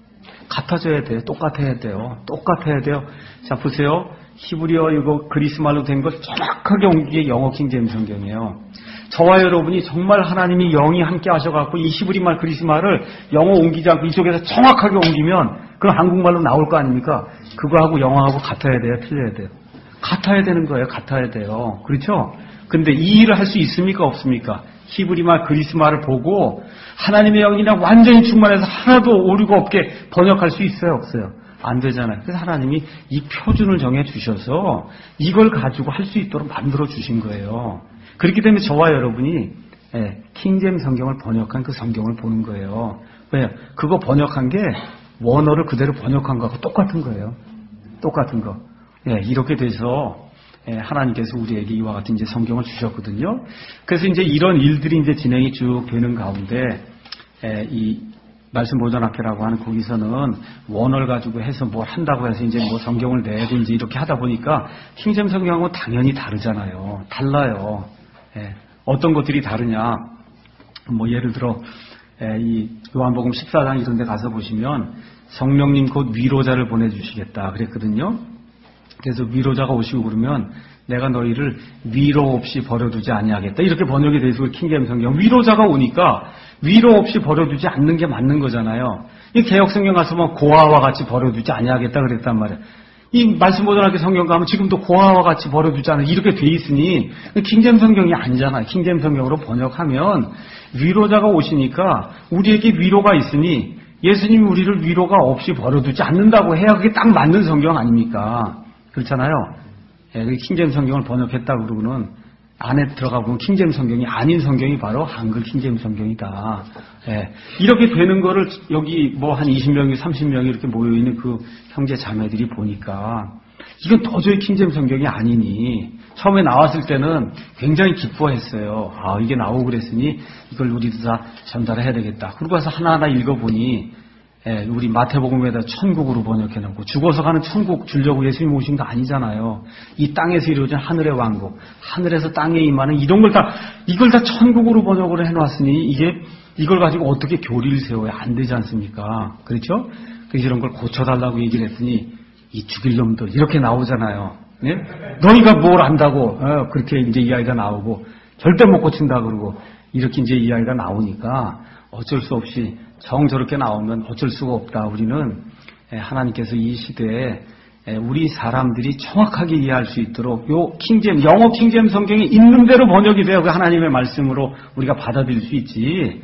같아져야 돼요. 똑같아야 돼요. 똑같아야 돼요. 자 보세요. 히브리어 이거 그리스 말로 된 걸 정확하게 옮긴 게 영어 킹제임스 성경이에요. 저와 여러분이 정말 하나님이 영이 함께 하셔갖고 이 히브리 말 그리스 말을 영어 옮기지 않고 이쪽에서 정확하게 옮기면 그럼 한국말로 나올 거 아닙니까? 그거하고 영어하고 같아야 돼요? 틀려야 돼요? 같아야 되는 거예요. 같아야 돼요. 그렇죠? 근데 이 일을 할 수 있습니까? 없습니까? 히브리 말 그리스 말을 보고 하나님의 영이 그냥 완전히 충만해서 하나도 오류가 없게 번역할 수 있어요? 없어요? 안 되잖아요. 그래서 하나님이 이 표준을 정해 주셔서 이걸 가지고 할 수 있도록 만들어 주신 거예요. 그렇기 때문에 저와 여러분이 킹제임스 성경을 번역한 그 성경을 보는 거예요. 왜요? 그거 번역한 게 원어를 그대로 번역한 거하고 똑같은 거예요. 똑같은 거. 이렇게 돼서 하나님께서 우리에게 이와 같은 이제 성경을 주셨거든요. 그래서 이제 이런 일들이 이제 진행이 쭉 되는 가운데 이 말씀 보존학회라고 하는 거기서는 원어를 가지고 해서 뭘 한다고 해서 이제 뭐 성경을 내고 이제 이렇게 하다 보니까 킹제임스 성경하고 당연히 다르잖아요. 달라요. 어떤 것들이 다르냐? 뭐 예를 들어 이 요한복음 14장 이런 데 가서 보시면 성령님 곧 위로자를 보내주시겠다 그랬거든요. 그래서 위로자가 오시고 그러면 내가 너희를 위로 없이 버려두지 아니하겠다. 이렇게 번역이 돼 있고 킹제임스 성경 위로자가 오니까 위로 없이 버려두지 않는 게 맞는 거잖아요. 이 개혁성경 가서 뭐 고아와 같이 버려두지 아니하겠다 그랬단 말이에요. 이 말씀 보존학교 성경 가면 지금도 고아와 같이 버려두지 않아 이렇게 돼 있으니 킹제임스 성경이 아니잖아요. 킹제임스 성경으로 번역하면 위로자가 오시니까 우리에게 위로가 있으니 예수님이 우리를 위로가 없이 버려두지 않는다고 해야 그게 딱 맞는 성경 아닙니까? 그렇잖아요. 킹제임스 성경을 번역했다고 그러고는 안에 들어가 보면 킹제임스 성경이 아닌 성경이 바로 한글 킹제임스 성경이다. 이렇게 되는 거를 여기 뭐 한 20명이 30명이 이렇게 모여있는 그 형제 자매들이 보니까 이건 도저히 킹제임스 성경이 아니니 처음에 나왔을 때는 굉장히 기뻐했어요. 아 이게 나오고 그랬으니 이걸 우리도 다 전달해야 되겠다. 그러고 와서 하나하나 읽어보니 우리 마태복음에다 천국으로 번역해놓고 죽어서 가는 천국 주려고 예수님 오신 거 아니잖아요. 이 땅에서 이루어진 하늘의 왕국, 하늘에서 땅에 임하는 이런 걸 이걸 다 천국으로 번역을 해놨으니 이걸 가지고 어떻게 교리를 세워야 안 되지 않습니까? 그렇죠? 그래서 이런 걸 고쳐달라고 얘기를 했더니 이 죽일 놈들 이렇게 나오잖아요. 네? 너희가 뭘 안다고 그렇게 이제 이야기가 나오고 절대 못 고친다 그러고 이렇게 이제 이야기가 나오니까 어쩔 수 없이 저렇게 나오면 어쩔 수가 없다. 우리는 하나님께서 이 시대에 우리 사람들이 정확하게 이해할 수 있도록 영어 킹제임스 성경이 있는 대로 번역이 되어 그 하나님의 말씀으로 우리가 받아들일 수 있지.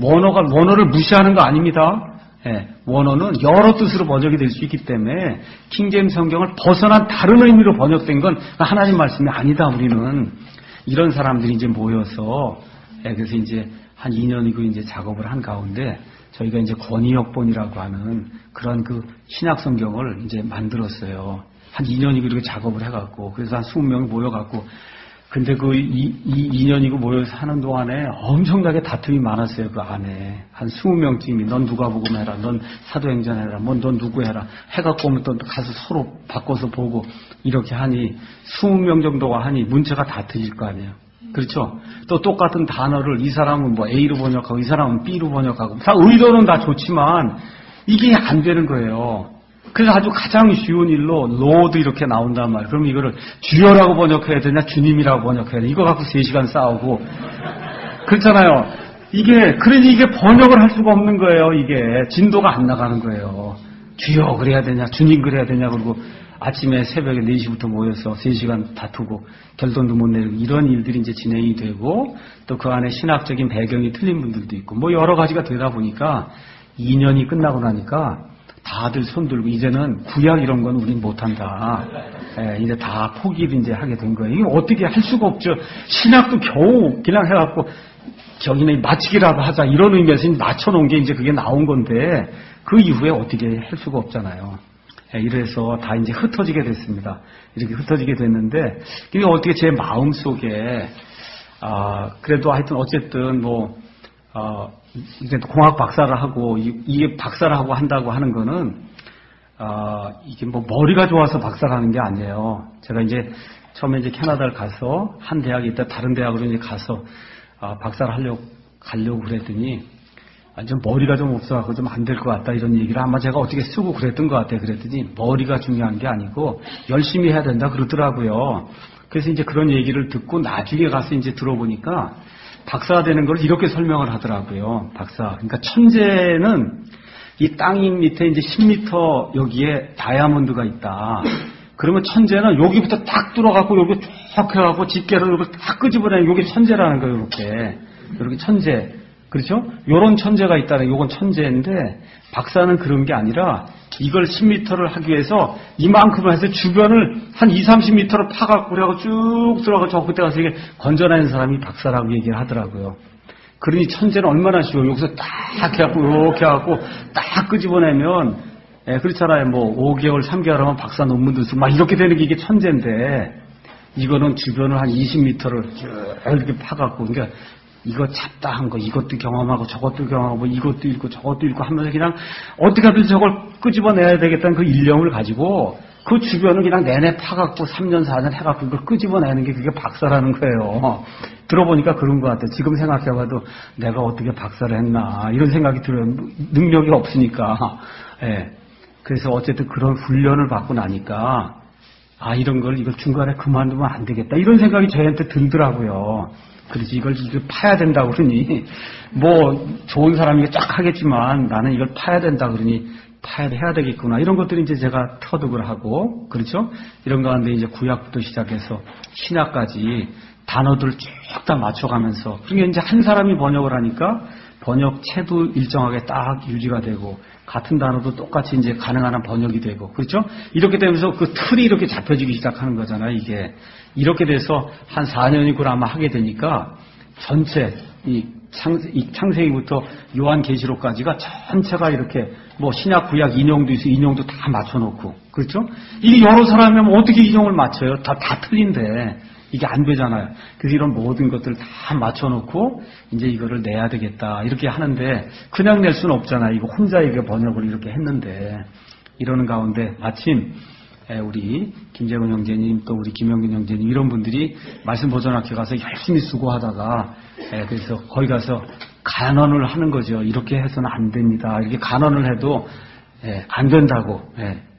원어를 무시하는 거 아닙니다. 원어는 여러 뜻으로 번역이 될 수 있기 때문에 킹제임스 성경을 벗어난 다른 의미로 번역된 건 하나님 말씀이 아니다. 우리는 이런 사람들이 이제 모여서 그래서 이제 한 2년이고 이제 작업을 한 가운데 저희가 이제 권위역본이라고 하는 그런 그 신약 성경을 이제 만들었어요. 한 2년이고 이렇게 작업을 해갖고 그래서 한 20명이 모여갖고 근데 그 2년이고 모여서 하는 동안에 엄청나게 다툼이 많았어요. 그 안에 한 20명쯤이 넌 누가복음 해라, 넌 사도행전 해라, 넌 누구 해라 해갖고 오면 또 가서 서로 바꿔서 보고 이렇게 하니 20명 정도가 하니 문체가 다 틀릴 거 아니에요. 그렇죠? 또 똑같은 단어를 이 사람은 뭐 A로 번역하고 이 사람은 B로 번역하고 다 의도는 다 좋지만 이게 안 되는 거예요. 그래서 아주 가장 쉬운 일로 로드 이렇게 나온단 말이에요. 그럼 이거를 주여라고 번역해야 되냐 주님이라고 번역해야 되냐 이거 갖고 3시간 싸우고 그렇잖아요. 그러니 이게 번역을 할 수가 없는 거예요. 이게 진도가 안 나가는 거예요. 주여 그래야 되냐 주님 그래야 되냐 그러고 아침에 새벽에 4시부터 모여서 3시간 다투고 결론도 못 내리고 이런 일들이 이제 진행이 되고 또 그 안에 신학적인 배경이 틀린 분들도 있고 뭐 여러 가지가 되다 보니까 2년이 끝나고 나니까 다들 손들고 이제는 구약 이런 건 우린 못한다. 이제 다 포기를 이제 하게 된 거예요. 이게 어떻게 할 수가 없죠. 신학도 겨우 그냥 해갖고 저기는 마치기라도 하자 이런 의미에서 맞춰놓은 게 이제 그게 나온 건데 그 이후에 어떻게 할 수가 없잖아요. 이래서 다 이제 흩어지게 됐습니다. 이렇게 흩어지게 됐는데 이게 어떻게 제 마음 속에 그래도 하여튼 어쨌든 이제 공학 박사를 하고 이게 박사를 하고 한다고 하는 거는 이게 머리가 좋아서 박사를 하는 게 아니에요. 제가 이제 처음에 이제 캐나다를 가서 한 대학에 있다 다른 대학으로 이제 가서 박사를 가려고 그랬더니 좀 머리가 좀 없어갖고 좀 안 될 것 같다 이런 얘기를 아마 제가 어떻게 쓰고 그랬던 것 같아요. 그랬더니 머리가 중요한 게 아니고 열심히 해야 된다 그러더라고요. 그래서 이제 그런 얘기를 듣고 나중에 가서 이제 들어보니까 박사가 되는 걸 이렇게 설명을 하더라고요. 박사. 그러니까 천재는 이 땅 밑에 이제 10m 여기에 다이아몬드가 있다. 그러면 천재는 여기부터 딱 뚫어갖고 여기 쭉 해갖고 집게를 이렇게 딱 끄집어내는 이게 천재라는 거예요. 이렇게 천재. 그렇죠? 요런 천재가 있다는 요건 천재인데 박사는 그런 게 아니라 이걸 10m를 하기 위해서 이만큼을 해서 주변을 한 2, 30m를 파갖고 그래갖고 쭉 들어가고 저 그때 가서 이게 건져내는 사람이 박사라고 얘기를 하더라고요. 그러니 천재는 얼마나 쉬워. 여기서 딱 해갖고 이렇게 해갖고 딱 끄집어내면 그렇잖아요. 5개월, 3개월 하면 박사 논문도 쓰고 막 이렇게 되는 게 이게 천재인데 이거는 주변을 한 20m를 쭉 이렇게 파갖고 그러니까 이거 잡다한 거, 이것도 경험하고 저것도 경험하고 이것도 읽고 저것도 읽고 하면서 그냥 어떻게 하든 저걸 끄집어내야 되겠다는 그 일념을 가지고 그 주변을 그냥 내내 파갖고 3년, 4년 해갖고 이걸 끄집어내는 게 그게 박사라는 거예요. 들어보니까 그런 것 같아요. 지금 생각해봐도 내가 어떻게 박사를 했나 이런 생각이 들어요. 능력이 없으니까. 그래서 어쨌든 그런 훈련을 받고 나니까 이런 걸 이걸 중간에 그만두면 안 되겠다 이런 생각이 저한테 들더라고요. 그래서 이걸 파야 된다고 그러니 좋은 사람이 쫙 하겠지만 나는 이걸 파야 된다 그러니 해야 되겠구나 이런 것들이 이제 제가 터득을 하고 그렇죠? 이런 가운데 이제 구약부터 시작해서 신약까지 단어들을 쭉 다 맞춰가면서 그러니까 이제 한 사람이 번역을 하니까 번역체도 일정하게 딱 유지가 되고 같은 단어도 똑같이 이제 가능한 한 번역이 되고 그렇죠? 이렇게 되면서 그 틀이 이렇게 잡혀지기 시작하는 거잖아요. 이게 이렇게 돼서 한 4년이 그걸 아마 하게 되니까 전체 이 창세기부터 요한계시록까지가 전체가 이렇게 신약 구약 인용도 있어 인용도 다 맞춰놓고 그렇죠? 이게 여러 사람이 하면 어떻게 인용을 맞춰요? 다 틀린데 이게 안 되잖아요. 그래서 이런 모든 것들을 다 맞춰놓고 이제 이거를 내야 되겠다 이렇게 하는데 그냥 낼 수는 없잖아요. 이거 혼자 이게 번역을 이렇게 했는데 이러는 가운데 마침 우리 김재곤 형제님 또 우리 김영균 형제님 이런 분들이 말씀 보존학교 가서 열심히 수고하다가 그래서 거기 가서 간언을 하는 거죠. 이렇게 해서는 안 됩니다. 이렇게 간언을 해도 안 된다고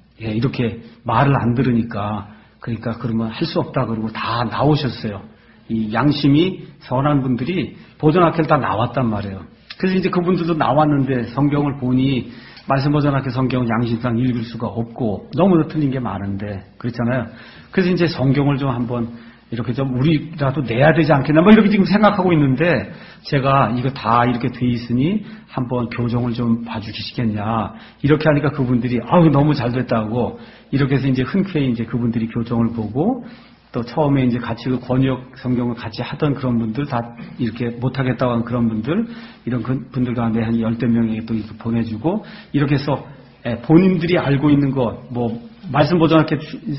이렇게 말을 안 들으니까 그러니까 그러면 할 수 없다 그러고 다 나오셨어요. 이 양심이 선한 분들이 보존학교를 다 나왔단 말이에요. 그래서 이제 그분들도 나왔는데 성경을 보니 말씀 보존학교 성경은 양심상 읽을 수가 없고 너무나 틀린 게 많은데 그렇잖아요. 그래서 이제 성경을 좀 한번 이렇게 좀 우리라도 내야 되지 않겠나 이렇게 지금 생각하고 있는데 제가 이거 다 이렇게 돼 있으니 한번 교정을 좀 봐주시겠냐 이렇게 하니까 그분들이 너무 잘 됐다고 이렇게 해서 이제 흔쾌히 이제 그분들이 교정을 보고 또 처음에 이제 같이 그 권역 성경을 같이 하던 그런 분들 다 이렇게 못하겠다고 하는 그런 분들 이런 분들 가운데 한 10대 명에게 또 이렇게 보내주고 이렇게 해서 본인들이 알고 있는 것 말씀 보존학교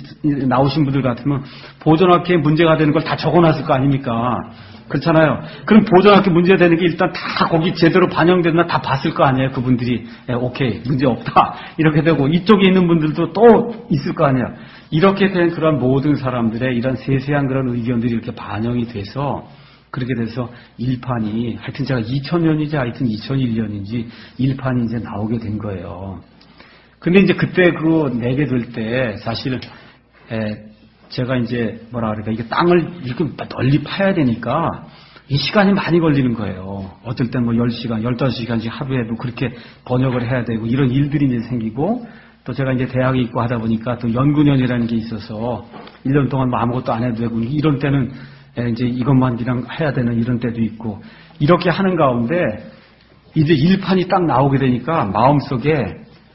나오신 분들 같으면 보존학교에 문제가 되는 걸 다 적어놨을 거 아닙니까? 그렇잖아요. 그럼 보존학교 문제가 되는 게 일단 다 거기 제대로 반영됐나 다 봤을 거 아니에요. 그분들이 오케이 문제 없다 이렇게 되고 이쪽에 있는 분들도 또 있을 거 아니에요. 이렇게 된 그런 모든 사람들의 이런 세세한 그런 의견들이 이렇게 반영이 돼서 그렇게 돼서 일판이 하여튼 제가 2000년인지 하여튼 2001년인지 일판이 이제 나오게 된 거예요. 근데 이제 그때 그거 내게 될 때 사실 제가 이제 이게 땅을 이렇게 널리 파야 되니까 이 시간이 많이 걸리는 거예요. 어떨 땐 10시간, 15시간씩 하루에도 그렇게 번역을 해야 되고 이런 일들이 이제 생기고 또 제가 이제 대학에 있고 하다 보니까 또 연구년이라는 게 있어서 1년 동안 아무것도 안 해도 되고 이런 때는 이제 이것만 그냥 해야 되는 이런 때도 있고 이렇게 하는 가운데 이제 일판이 딱 나오게 되니까 마음속에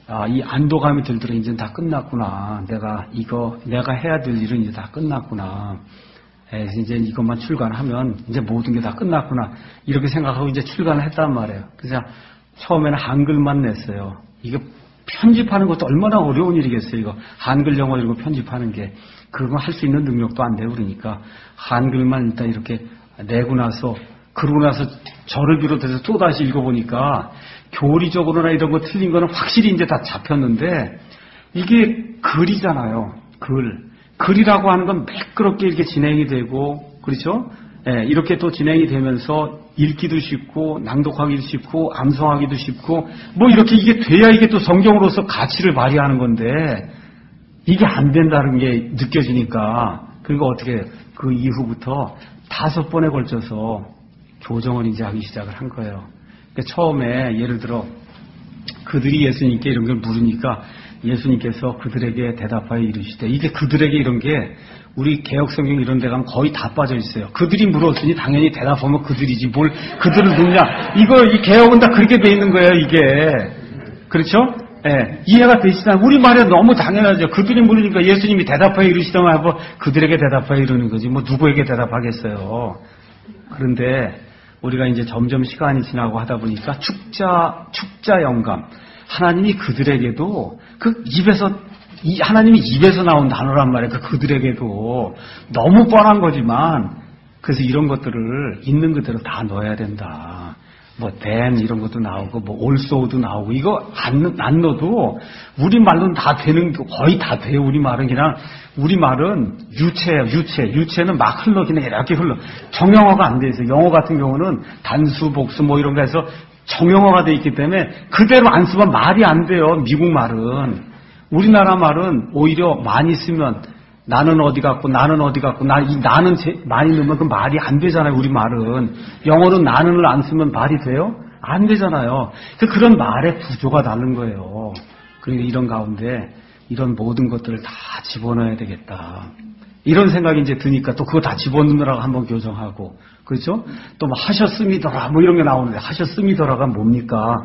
이 안도감이 들더라. 이제 다 끝났구나. 내가 해야 될 일은 이제 다 끝났구나. 이제 이것만 출간하면 이제 모든 게 다 끝났구나. 이렇게 생각하고 이제 출간을 했단 말이에요. 그래서 처음에는 한글만 냈어요. 이거 편집하는 것도 얼마나 어려운 일이겠어요. 이거 한글 영어 이런 거 편집하는 게 그거 할 수 있는 능력도 안 되고 그러니까 한글만 일단 이렇게 내고 나서 그러고 나서 저를 비롯해서 또 다시 읽어보니까 교리적으로나 이런 거 틀린 거는 확실히 이제 다 잡혔는데 이게 글이잖아요. 글이라고 하는 건 매끄럽게 이렇게 진행이 되고 그렇죠? 이렇게 또 진행이 되면서 읽기도 쉽고 낭독하기도 쉽고 암송하기도 쉽고 뭐 이렇게 이게 돼야 이게 또 성경으로서 가치를 발휘하는 건데 이게 안 된다는 게 느껴지니까 그리고 어떻게 그 이후부터 5번에 걸쳐서 교정을 이제 하기 시작을 한 거예요. 그러니까 처음에 예를 들어 그들이 예수님께 이런 걸 물으니까 예수님께서 그들에게 대답하여 이르시되 이게 그들에게 이런 게 우리 개혁성경 이런 데 가면 거의 다 빠져 있어요. 그들이 물었으니 당연히 대답하면 그들이지 뭘 그들을 묻냐. 이 개혁은 다 그렇게 돼 있는 거예요, 이게. 그렇죠? 이해가 되시나? 우리 말에 너무 당연하죠. 그들이 물으니까 예수님이 대답하여 이르시더만 하고 그들에게 대답하여 이르는 거지. 뭐 누구에게 대답하겠어요. 그런데 우리가 이제 점점 시간이 지나고 하다 보니까 축자 영감. 하나님이 그들에게도 하나님이 입에서 나온 단어란 말이에요. 그들에게도 너무 뻔한 거지만 그래서 이런 것들을 있는 그대로 다 넣어야 된다. 뭐 then 이런 것도 나오고 뭐 also도 나오고 이거 안 넣어도 우리 말로는 다 되는 거의 다 돼요. 우리 말은 유체예요. 유체는 막 흘러 그냥 이렇게 흘러. 정형화가 안 돼 있어요. 영어 같은 경우는 단수 복수 뭐 이런 거 해서 정형화가 돼 있기 때문에 그대로 안 쓰면 말이 안 돼요. 미국 말은. 우리나라 말은 오히려 많이 쓰면 나는 어디 갔고 나는 나는 많이 넣으면 그 말이 안 되잖아요. 우리 말은. 영어로 나는을 안 쓰면 말이 돼요? 안 되잖아요. 그런 말의 구조가 다른 거예요. 그러니까 이런 가운데 이런 모든 것들을 다 집어넣어야 되겠다. 이런 생각이 이제 드니까 또 그거 다 집어넣느라고 한번 교정하고 그렇죠? 또 뭐 하셨음이더라 뭐 이런 게 나오는데 하셨음이더라가 뭡니까?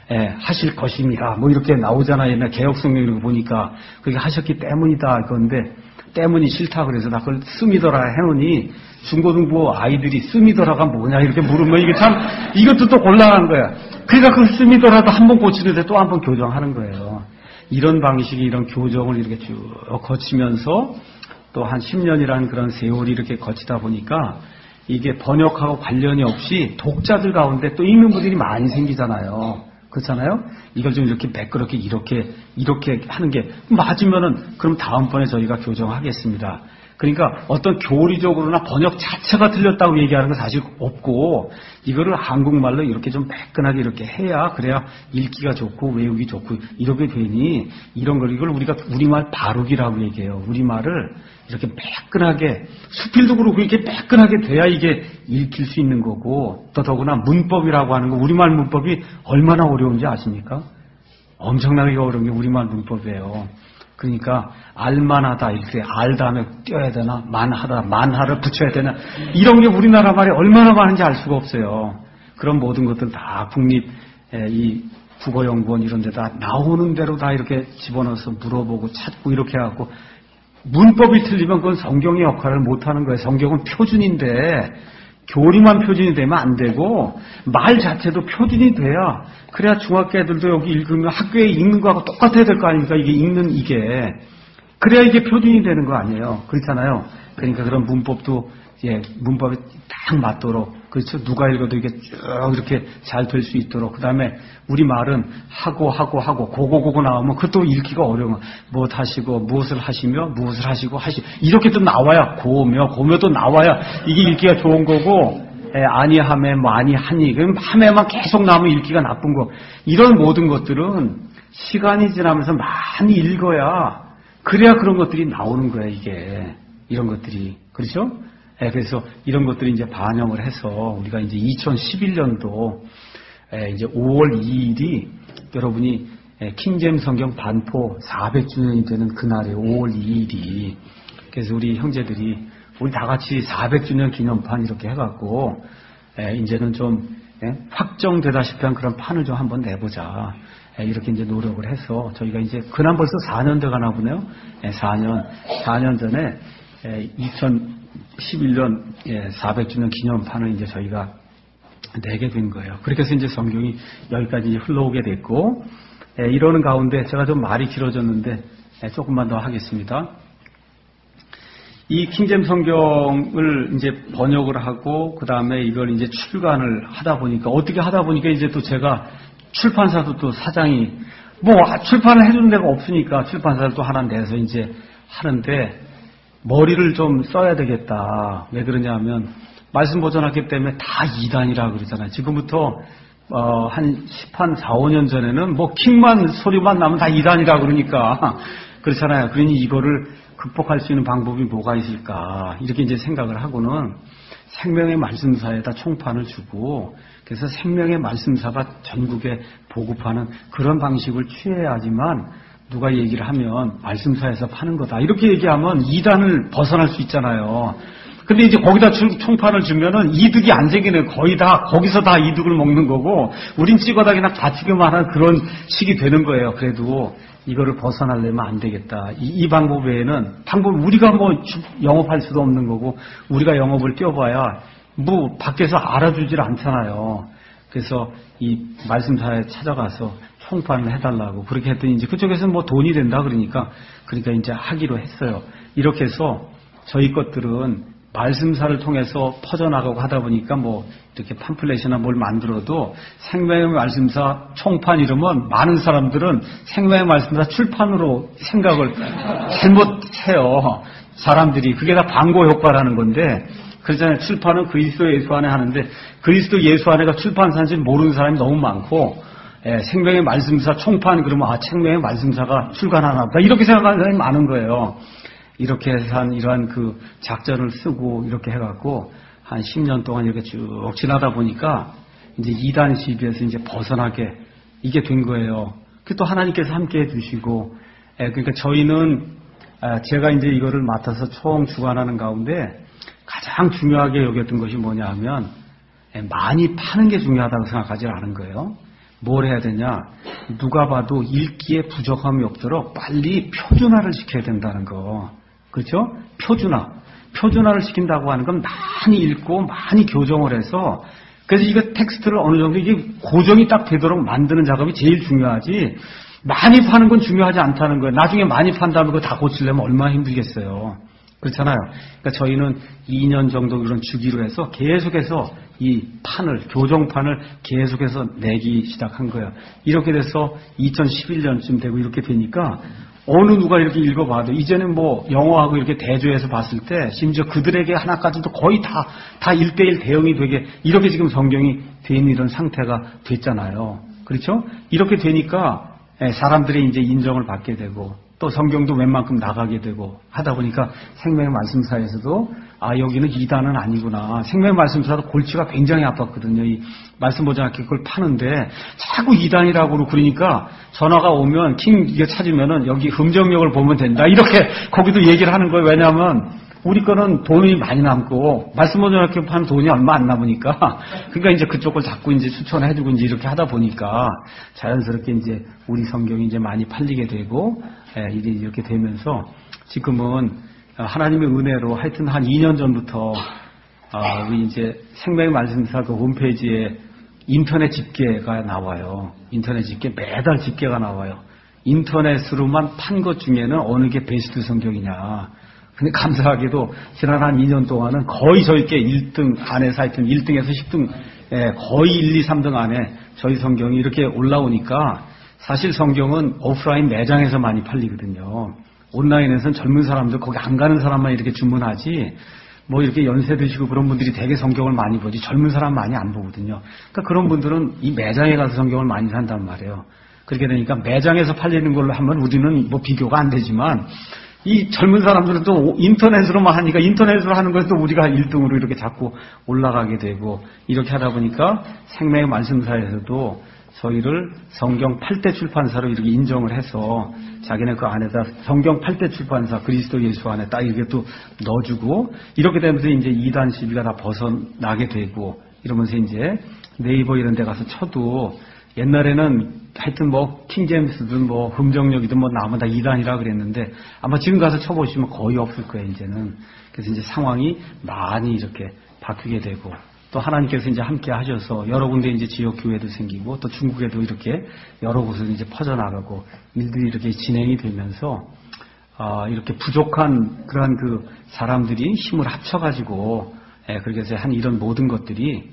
하실 것입니다. 뭐 이렇게 나오잖아요. 옛날 개혁성경 이런 거 보니까 그게 하셨기 때문이다 그건데 때문이 싫다 그래서 나 그걸 씀이더라 해놓으니 중고등부 아이들이 씀이더라가 뭐냐 이렇게 물으면 이게 참 이것도 또 곤란한 거야. 그러니까 그 씀이더라도 한번 고치는데 또 한 번 교정하는 거예요. 이런 방식이 이런 교정을 이렇게 쭉 거치면서 또 한 10년이라는 그런 세월이 이렇게 거치다 보니까 이게 번역하고 관련이 없이 독자들 가운데 또 읽는 분들이 많이 생기잖아요. 그렇잖아요? 이걸 좀 이렇게 매끄럽게 이렇게 하는 게 맞으면은 그럼 다음번에 저희가 교정하겠습니다. 그러니까 어떤 교리적으로나 번역 자체가 틀렸다고 얘기하는 건 사실 없고 이거를 한국말로 이렇게 좀 매끈하게 이렇게 해야 그래야 읽기가 좋고 외우기 좋고 이렇게 되니 이걸 우리가 우리말 바르기라고 얘기해요. 우리말을 이렇게 매끈하게 수필도 그렇고 이렇게 매끈하게 돼야 이게 읽힐 수 있는 거고 더더구나 문법이라고 하는 거 우리말 문법이 얼마나 어려운지 아십니까? 엄청나게 어려운 게 우리말 문법이에요. 그러니까 알만하다 이렇게 알 다음에 띄어야 되나 만하를 붙여야 되나 이런 게 우리나라 말이 얼마나 많은지 알 수가 없어요. 그런 모든 것들 다 국립 이 국어연구원 이런 데다 나오는 대로 다 이렇게 집어넣어서 물어보고 찾고 이렇게 해갖고 문법이 틀리면 그건 성경의 역할을 못하는 거예요. 성경은 표준인데 교리만 표준이 되면 안 되고 말 자체도 표준이 돼야 그래야 중학교 애들도 여기 읽으면 학교에 읽는 거하고 똑같아야 될 거 아닙니까? 이게 읽는 이게 그래야 이게 표준이 되는 거 아니에요. 그렇잖아요. 그러니까 그런 문법도 문법에 딱 맞도록 그렇죠. 누가 읽어도 이게 쭉 이렇게 잘 될 수 있도록 그 다음에 우리 말은 하고 고고 나오면 그것도 읽기가 어려워. 무엇 하시고 무엇을 하시며 무엇을 하시고 이렇게 또 나와야 고며도 나와야 이게 읽기가 좋은 거고 아니하매 뭐 아니하니 그럼 함에만 계속 나오면 읽기가 나쁜 거 이런 모든 것들은 시간이 지나면서 많이 읽어야 그래야 그런 것들이 나오는 거야 이게 이런 것들이 그렇죠? 그래서 이런 것들이 이제 반영을 해서 우리가 이제 2011년도 이제 5월 2일이 여러분이 킹제임스 성경 반포 400주년이 되는 그날이에요. 5월 2일이. 그래서 우리 형제들이 우리 다 같이 400주년 기념판 이렇게 해갖고 이제는 좀 확정되다시피 한 그런 판을 좀 한번 내보자. 이렇게 이제 노력을 해서 저희가 이제 그난 벌써 4년 돼 가나 보네요. 4년 전에 2011년 400주년 기념판을 이제 저희가 내게 된 거예요. 그렇게 해서 이제 성경이 여기까지 흘러오게 됐고, 이러는 가운데 제가 좀 말이 길어졌는데 조금만 더 하겠습니다. 이 킹잼 성경을 이제 번역을 하고 그 다음에 이걸 이제 출간을 하다 보니까 어떻게 하다 보니까 이제 또 제가 출판사도 또 사장이 뭐 출판을 해주는 데가 없으니까 출판사를 또 하나 내서 이제 하는데 머리를 좀 써야 되겠다. 왜 그러냐면 말씀 보존학교 때문에 다 이단이라 그러잖아요. 지금부터 한 4, 5년 전에는 뭐 킹만 소리만 나면 다 이단이라 그러니까 그렇잖아요. 그러니 이거를 극복할 수 있는 방법이 뭐가 있을까 이렇게 이제 생각을 하고는 생명의 말씀사에다 총판을 주고 그래서 생명의 말씀사가 전국에 보급하는 그런 방식을 취해야지만 누가 얘기를 하면 말씀사에서 파는 거다 이렇게 얘기하면 이단을 벗어날 수 있잖아요. 근데 이제 거기다 총판을 주면은 이득이 안 생기네. 거의 다 거기서 다 이득을 먹는 거고 우린 찍어다 그냥 다치기만 하는 그런 식이 되는 거예요. 그래도 이거를 벗어나려면 안 되겠다. 이 방법 외에는 우리가 뭐 영업할 수도 없는 거고 우리가 영업을 뛰어봐야 뭐 밖에서 알아주질 않잖아요. 그래서 이 말씀사에 찾아가서 총판을 해달라고 그렇게 했더니 이제 그쪽에서 뭐 돈이 된다 그러니까 이제 하기로 했어요. 이렇게 해서 저희 것들은 말씀사를 통해서 퍼져나가고 하다 보니까 뭐 이렇게 팜플렛이나 뭘 만들어도 생명의 말씀사 총판 이러면 많은 사람들은 생명의 말씀사 출판으로 생각을 잘못해요. 사람들이 그게 다 광고 효과라는 건데 그러잖아요. 출판은 그리스도 예수 안에 하는데 그리스도 예수 안에가 출판사인지 모르는 사람이 너무 많고 생명의 말씀사 총판 그러면 생명의 말씀사가 출간하나 보다 이렇게 생각하는 사람이 많은 거예요. 이렇게 한 이러한 그 작전을 쓰고 이렇게 해갖고 한 10년 동안 이렇게 쭉 지나다 보니까 이제 이단 시비에서 이제 벗어나게 이게 된 거예요. 그 또 하나님께서 함께 해주시고, 그러니까 저희는 제가 이제 이거를 맡아서 총 주관하는 가운데 가장 중요하게 여겼던 것이 뭐냐 하면 많이 파는 게 중요하다고 생각하지 않은 거예요. 뭘 해야 되냐? 누가 봐도 읽기에 부족함이 없도록 빨리 표준화를 시켜야 된다는 거. 그렇죠? 표준화를 시킨다고 하는 건 많이 읽고 많이 교정을 해서 그래서 이거 텍스트를 어느 정도 이게 고정이 딱 되도록 만드는 작업이 제일 중요하지 많이 파는 건 중요하지 않다는 거예요. 나중에 많이 판 다음에 그거 다 고치려면 얼마나 힘들겠어요. 그렇잖아요. 그러니까 저희는 2년 정도 그런 주기로 해서 계속해서 이 교정판을 계속해서 내기 시작한 거예요. 이렇게 돼서 2011년쯤 되고 이렇게 되니까 어느 누가 이렇게 읽어봐도 이제는 뭐 영어하고 이렇게 대조해서 봤을 때 심지어 그들에게 하나까지도 거의 다 1대1 대응이 되게 이렇게 지금 성경이 돼 있는 이런 상태가 됐잖아요. 그렇죠? 이렇게 되니까 사람들이 이제 인정을 받게 되고 또 성경도 웬만큼 나가게 되고 하다 보니까 생명의 말씀사에서도 여기는 이단은 아니구나. 생명의 말씀사도 골치가 굉장히 아팠거든요. 이 말씀 보지 않게 그걸 파는데 자꾸 이단이라고 그러니까 전화가 오면 이거 찾으면은 여기 음정력을 보면 된다. 이렇게 거기도 얘기를 하는 거예요. 왜냐하면 우리 거는 돈이 많이 남고 말씀 보지 않게 파는 돈이 얼마 안 남으니까 그러니까 이제 그쪽을 자꾸 이제 추천해주고 이제 이렇게 하다 보니까 자연스럽게 이제 우리 성경이 이제 많이 팔리게 되고 이렇게 되면서 지금은 하나님의 은혜로 하여튼 한 2년 전부터 우리 이제 생명의 말씀사 그 홈페이지에 인터넷 집계가 나와요. 인터넷 집계 매달 집계가 나와요. 인터넷으로만 판 것 중에는 어느 게 베스트 성경이냐. 근데 감사하게도 지난 한 2년 동안은 거의 저희께 1등 안에서 하여튼 1등에서 10등 거의 1, 2, 3등 안에 저희 성경이 이렇게 올라오니까 사실 성경은 오프라인 매장에서 많이 팔리거든요. 온라인에서는 젊은 사람들 거기 안 가는 사람만 이렇게 주문하지 뭐 이렇게 연세 드시고 그런 분들이 되게 성경을 많이 보지 젊은 사람 많이 안 보거든요. 그러니까 그런 분들은 이 매장에 가서 성경을 많이 산단 말이에요. 그렇게 되니까 매장에서 팔리는 걸로 하면 우리는 뭐 비교가 안 되지만 이 젊은 사람들은 또 인터넷으로만 하니까 인터넷으로 하는 것도 우리가 1등으로 이렇게 자꾸 올라가게 되고 이렇게 하다 보니까 생명의 말씀사에서도 저희를 성경 8대 출판사로 이렇게 인정을 해서 자기네 그 안에다 성경 8대 출판사 그리스도 예수 안에 딱 이렇게 또 넣어주고 이렇게 되면서 이제 이단 시비가 다 벗어나게 되고 이러면서 이제 네이버 이런 데 가서 쳐도 옛날에는 하여튼 뭐 킹제임스든 뭐 흥정역이든 뭐 나오면 다 2단이라 그랬는데 아마 지금 가서 쳐보시면 거의 없을 거예요, 이제는. 그래서 이제 상황이 많이 이렇게 바뀌게 되고 또 하나님께서 이제 함께 하셔서 여러 군데 이제 지역 교회도 생기고 또 중국에도 이렇게 여러 곳으로 이제 퍼져나가고 일들이 이렇게 진행이 되면서 이렇게 부족한 그러한 그 사람들이 힘을 합쳐가지고 그렇게 해서 한 이런 모든 것들이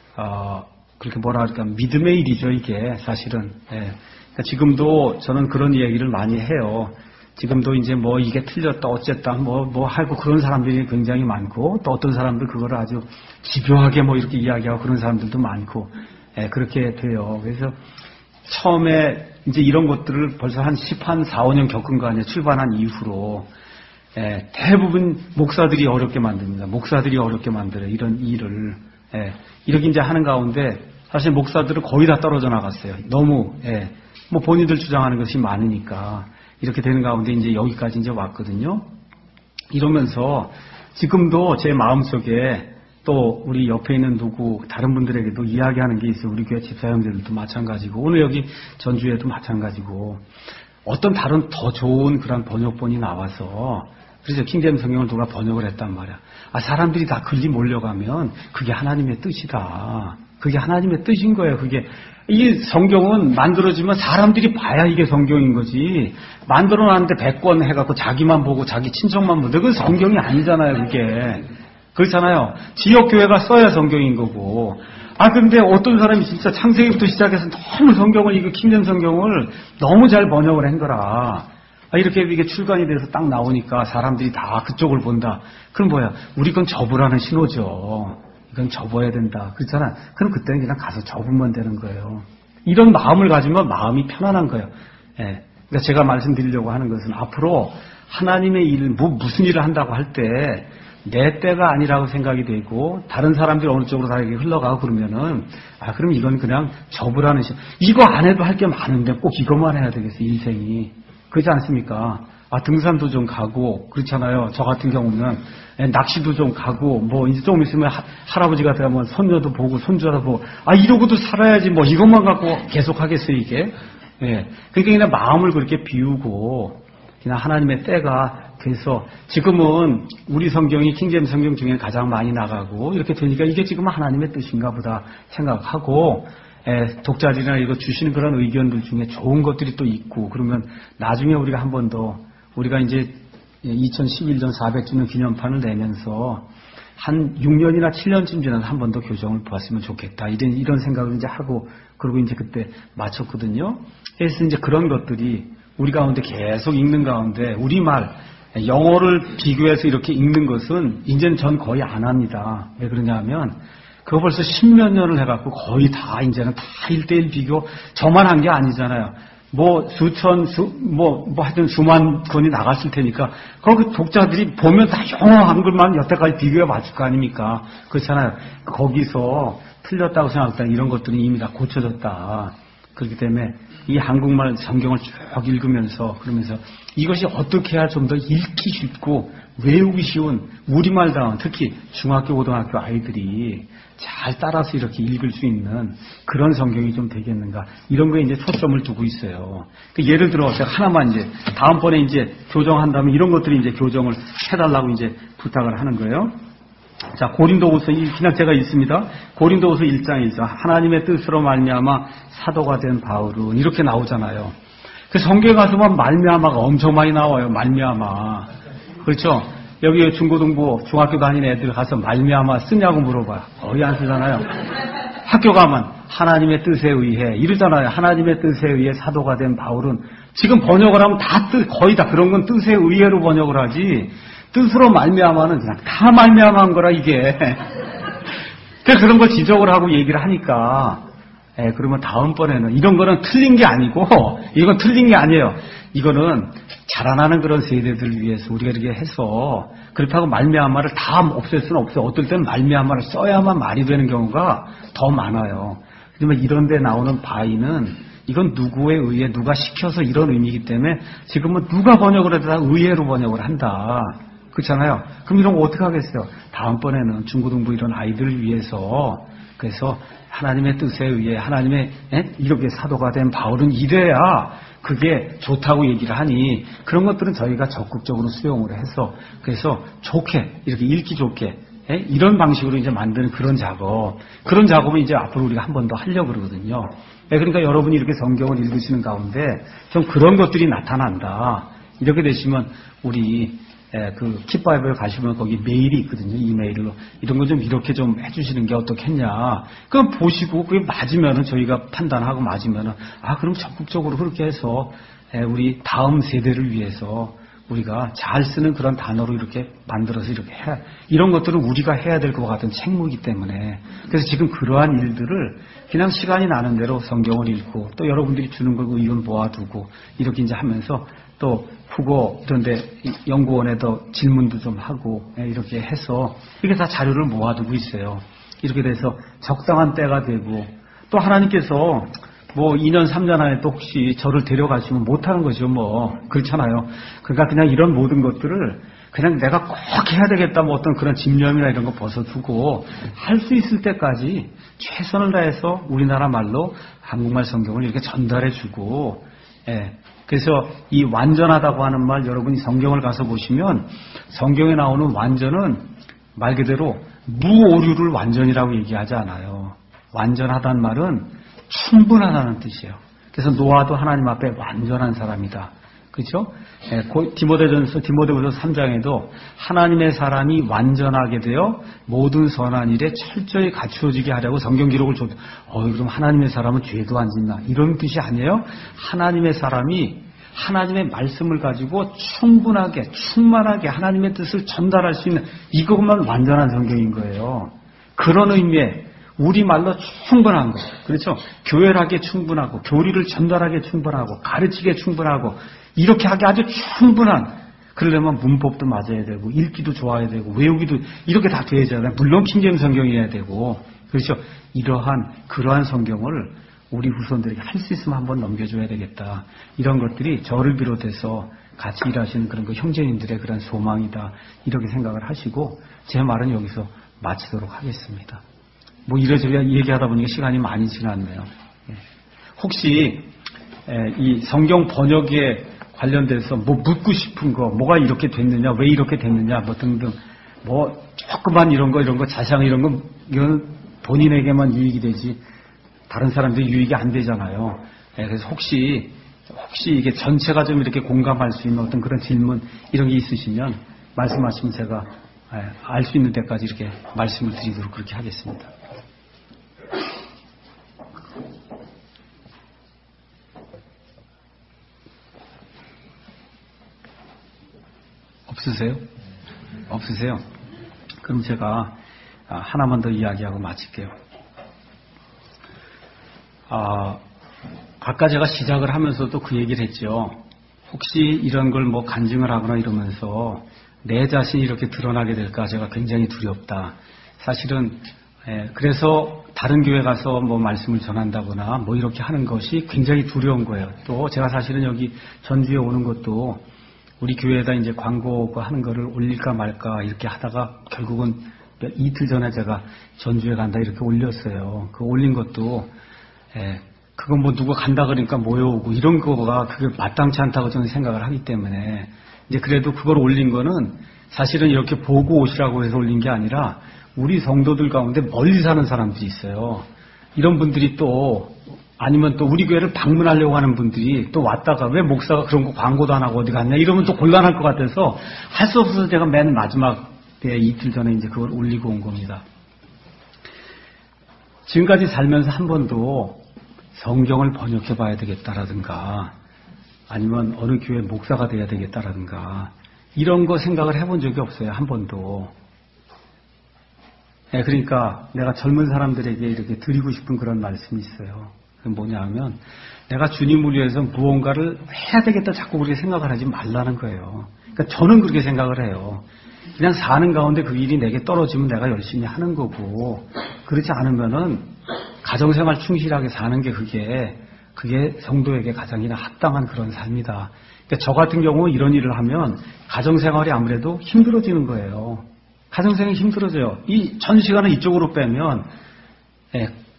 그렇게 뭐랄까 믿음의 일이죠, 이게 사실은. 그러니까 지금도 저는 그런 이야기를 많이 해요. 지금도 이제 뭐 이게 틀렸다 어쨌다 뭐 하고 그런 사람들이 굉장히 많고 또 어떤 사람들 그거를 아주 집요하게 뭐 이렇게 이야기하고 그런 사람들도 많고 그렇게 돼요. 그래서 처음에 이제 이런 것들을 벌써 한 4, 5년 겪은 거 아니에요. 출발한 이후로. 대부분 목사들이 어렵게 만듭니다. 목사들이 어렵게 만들어요. 이런 일을. 이렇게 이제 하는 가운데 사실 목사들은 거의 다 떨어져 나갔어요. 너무, 뭐 본인들 주장하는 것이 많으니까. 이렇게 되는 가운데 이제 여기까지 이제 왔거든요. 이러면서 지금도 제 마음속에 또 우리 옆에 있는 다른 분들에게도 이야기하는 게 있어요. 우리 교회 집사 형제들도 마찬가지고 오늘 여기 전주에도 마찬가지고 어떤 다른 더 좋은 그런 번역본이 나와서 그래서 킹제임스 성경을 누가 번역을 했단 말이야. 사람들이 다 글리 몰려가면 그게 하나님의 뜻이다. 그게 하나님의 뜻인 거예요. 그게 이 성경은 만들어지면 사람들이 봐야 이게 성경인 거지. 만들어놨는데 100권 해갖고 자기만 보고 자기 친척만 보는데 그건 성경이 아니잖아요. 그게. 그렇잖아요. 지역교회가 써야 성경인 거고. 근데 어떤 사람이 진짜 창세기부터 시작해서 너무 성경을, 이거 킹제임스 성경을 너무 잘 번역을 한 거라. 이렇게 이게 출간이 돼서 딱 나오니까 사람들이 다 그쪽을 본다. 그럼 뭐야? 우리 건 접으라는 신호죠. 이건 접어야 된다. 그렇잖아. 그럼 그때는 그냥 가서 접으면 되는 거예요. 이런 마음을 가지면 마음이 편안한 거예요. 그러니까 제가 말씀드리려고 하는 것은 앞으로 하나님의 일, 무슨 일을 한다고 할 때 내 때가 아니라고 생각이 되고 다른 사람들이 어느 쪽으로 다 이렇게 흘러가고 그러면은 그럼 이건 그냥 접으라는 이거 안 해도 할 게 많은데 꼭 이것만 해야 되겠어, 인생이. 그렇지 않습니까? 등산도 좀 가고 그렇잖아요. 저 같은 경우는 낚시도 좀 가고 뭐 이제 조금 있으면 할아버지가 되면 손녀도 보고 손주도 보고 이러고도 살아야지 뭐 이것만 갖고 계속 하겠어요, 이게. 그러니까 그냥 마음을 그렇게 비우고 그냥 하나님의 때가 돼서 지금은 우리 성경이 킹제임스 성경 중에 가장 많이 나가고 이렇게 되니까 이게 지금 하나님의 뜻인가 보다 생각하고 독자들이나 이거 주시는 그런 의견들 중에 좋은 것들이 또 있고 그러면 나중에 우리가 한 번 더 우리가 이제 2011년 400주년 기념판을 내면서 한 6년이나 7년쯤 지나서 한 번 더 교정을 보았으면 좋겠다. 이런 생각을 이제 하고 그리고 이제 그때 마쳤거든요. 그래서 이제 그런 것들이 우리 가운데 계속 읽는 가운데 우리말 영어를 비교해서 이렇게 읽는 것은 이제는 전 거의 안 합니다. 왜 그러냐 하면 그거 벌써 10몇 년을 해갖고 거의 다 이제는 다 1:1 비교 저만 한 게 아니잖아요. 뭐 하여튼 수만 권이 나갔을 테니까 거기 독자들이 보면 다 영어 한글만 여태까지 비교해 봤을 거 아닙니까? 그렇잖아요. 거기서 틀렸다고 생각했다 이런 것들이 이미 다 고쳐졌다. 그렇기 때문에 이 한국말 성경을 쭉 읽으면서 그러면서 이것이 어떻게 해야 좀 더 읽기 쉽고 외우기 쉬운 우리말다운 특히 중학교 고등학교 아이들이 잘 따라서 이렇게 읽을 수 있는 그런 성경이 좀 되겠는가 이런 거에 이제 초점을 두고 있어요. 예를 들어 제가 하나만 이제 다음번에 이제 교정한다면 이런 것들이 이제 교정을 해달라고 이제 부탁을 하는 거예요. 자, 고린도후서 그냥 제가 읽습니다. 고린도후서 1장 1절 하나님의 뜻으로 말미암아 사도가 된 바울은 이렇게 나오잖아요. 그 성경에 가서 보면 말미암아가 엄청 많이 나와요. 말미암아. 그렇죠? 여기 중고등부 중학교 다니는 애들 가서 말미암아 쓰냐고 물어봐요. 거의 안 쓰잖아요. 학교 가면 하나님의 뜻에 의해 이러잖아요. 하나님의 뜻에 의해 사도가 된 바울은 지금 번역을 하면 거의 다 그런 건 뜻에 의해로 번역을 하지 뜻으로 말미암아는 그냥 다 말미암아한 거라 이게. 그런 걸 지적을 하고 얘기를 하니까 그러면 다음번에는 이런 거는 틀린 게 아니고 이건 틀린 게 아니에요. 이거는 자라나는 그런 세대들을 위해서 우리가 이렇게 해서 그렇다고 말미암아를 다 없앨 수는 없어요. 어떨 때는 말미암아를 써야만 말이 되는 경우가 더 많아요. 하지만 이런 데 나오는 바위는 이건 누구에 의해 누가 시켜서 이런 의미이기 때문에 지금은 누가 번역을 해도 다 의외로 번역을 한다. 그렇잖아요. 그럼 이런 거 어떻게 하겠어요? 다음번에는 중고등부 이런 아이들을 위해서 그래서 하나님의 뜻에 의해 하나님의 이렇게 사도가 된 바울은 이래야 그게 좋다고 얘기를 하니 그런 것들은 저희가 적극적으로 수용을 해서 그래서 좋게 이렇게 읽기 좋게 이런 방식으로 이제 만드는 그런 작업을 이제 앞으로 우리가 한 번 더 하려고 그러거든요. 그러니까 여러분이 이렇게 성경을 읽으시는 가운데 좀 그런 것들이 나타난다. 이렇게 되시면 우리 그 킵바이블 가시면 거기 메일이 있거든요. 이메일로 이런 거 좀 이렇게 좀 해주시는 게 어떻겠냐. 그럼 보시고 그게 맞으면은 저희가 판단하고 맞으면은 그럼 적극적으로 그렇게 해서 우리 다음 세대를 위해서 우리가 잘 쓰는 그런 단어로 이렇게 만들어서 이렇게 이런 것들은 우리가 해야 될 것 같은 책무이기 때문에 그래서 지금 그러한 일들을 그냥 시간이 나는 대로 성경을 읽고 또 여러분들이 주는 걸 이건 모아두고 이렇게 이제 하면서 또 국어 이런데 연구원에도 질문도 좀 하고 이렇게 해서 이게 다 자료를 모아두고 있어요. 이렇게 돼서 적당한 때가 되고 또 하나님께서 뭐 2년 3년 안에 또 혹시 저를 데려가시면 못하는 거죠. 뭐 그렇잖아요. 그러니까 그냥 이런 모든 것들을 그냥 내가 꼭 해야 되겠다 뭐 어떤 그런 집념이나 이런 거 벗어두고 할 수 있을 때까지 최선을 다해서 우리나라 말로 한국말 성경을 이렇게 전달해주고 그래서 이 완전하다고 하는 말 여러분이 성경을 가서 보시면 성경에 나오는 완전은 말 그대로 무오류를 완전이라고 얘기하지 않아요. 완전하다는 말은 충분하다는 뜻이에요. 그래서 노아도 하나님 앞에 완전한 사람이다. 그렇죠? 디모데전서 3장에도 하나님의 사람이 완전하게 되어 모든 선한 일에 철저히 갖추어지게 하려고 성경 기록을 줘. 그럼 하나님의 사람은 죄도 안 짓나? 이런 뜻이 아니에요. 하나님의 사람이 하나님의 말씀을 가지고 충분하게 충만하게 하나님의 뜻을 전달할 수 있는 이것만 완전한 성경인 거예요. 그런 의미에 우리말로 충분한 거. 그렇죠? 교회하기에 충분하고 교리를 전달하기에 충분하고 가르치기에 충분하고 이렇게 하기 아주 충분한 그러려면 문법도 맞아야 되고 읽기도 좋아야 되고 외우기도 이렇게 다 돼야 되잖아요. 물론 킹제임 성경이어야 되고 그렇죠? 그러한 성경을 우리 후손들에게 할 수 있으면 한번 넘겨줘야 되겠다. 이런 것들이 저를 비롯해서 같이 일하시는 그런 그 형제님들의 그런 소망이다. 이렇게 생각을 하시고 제 말은 여기서 마치도록 하겠습니다. 뭐 이래저래 얘기하다 보니까 시간이 많이 지났네요. 혹시 이 성경 번역에 관련돼서 뭐 묻고 싶은 거, 뭐가 이렇게 됐느냐, 왜 이렇게 됐느냐, 뭐 등등, 뭐 조그만 이런 거, 자세한 이런 거, 이건 본인에게만 유익이 되지 다른 사람들이 유익이 안 되잖아요. 그래서 혹시 이게 전체가 좀 이렇게 공감할 수 있는 어떤 그런 질문 이런 게 있으시면 말씀하시면 제가 알 수 있는 데까지 이렇게 말씀을 드리도록 그렇게 하겠습니다. 없으세요? 그럼 제가 하나만 더 이야기하고 마칠게요. 아까 제가 시작을 하면서도 그 얘기를 했죠. 혹시 이런 걸 뭐 간증을 하거나 이러면서 내 자신이 이렇게 드러나게 될까 제가 굉장히 두렵다. 사실은 그래서 다른 교회 가서 뭐 말씀을 전한다거나 뭐 이렇게 하는 것이 굉장히 두려운 거예요. 또 제가 사실은 여기 전주에 오는 것도 우리 교회에다 이제 광고 하는 거를 올릴까 말까 이렇게 하다가 결국은 이틀 전에 제가 전주에 간다 이렇게 올렸어요. 그 올린 것도 그거 뭐 누가 간다 그러니까 모여오고 이런 거가 그게 마땅치 않다고 저는 생각을 하기 때문에 이제 그래도 그걸 올린 거는 사실은 이렇게 보고 오시라고 해서 올린 게 아니라 우리 성도들 가운데 멀리 사는 사람들이 있어요. 이런 분들이 또 아니면 또 우리 교회를 방문하려고 하는 분들이 또 왔다가 왜 목사가 그런 거 광고도 안 하고 어디 갔냐 이러면 또 곤란할 것 같아서 할 수 없어서 제가 맨 마지막 때 이틀 전에 이제 그걸 올리고 온 겁니다. 지금까지 살면서 한 번도 성경을 번역해 봐야 되겠다라든가 아니면 어느 교회 목사가 돼야 되겠다라든가 이런 거 생각을 해본 적이 없어요. 한 번도. 그러니까 내가 젊은 사람들에게 이렇게 드리고 싶은 그런 말씀이 있어요. 그게 뭐냐 하면 내가 주님을 위해서 무언가를 해야 되겠다 자꾸 그렇게 생각을 하지 말라는 거예요. 그러니까 저는 그렇게 생각을 해요. 그냥 사는 가운데 그 일이 내게 떨어지면 내가 열심히 하는 거고 그렇지 않으면은 가정생활 충실하게 사는 게 그게 성도에게 가장이나 합당한 그런 삶이다. 그러니까 저 같은 경우 이런 일을 하면 가정생활이 아무래도 힘들어지는 거예요. 가정생활이 힘들어져요. 이 전 시간을 이쪽으로 빼면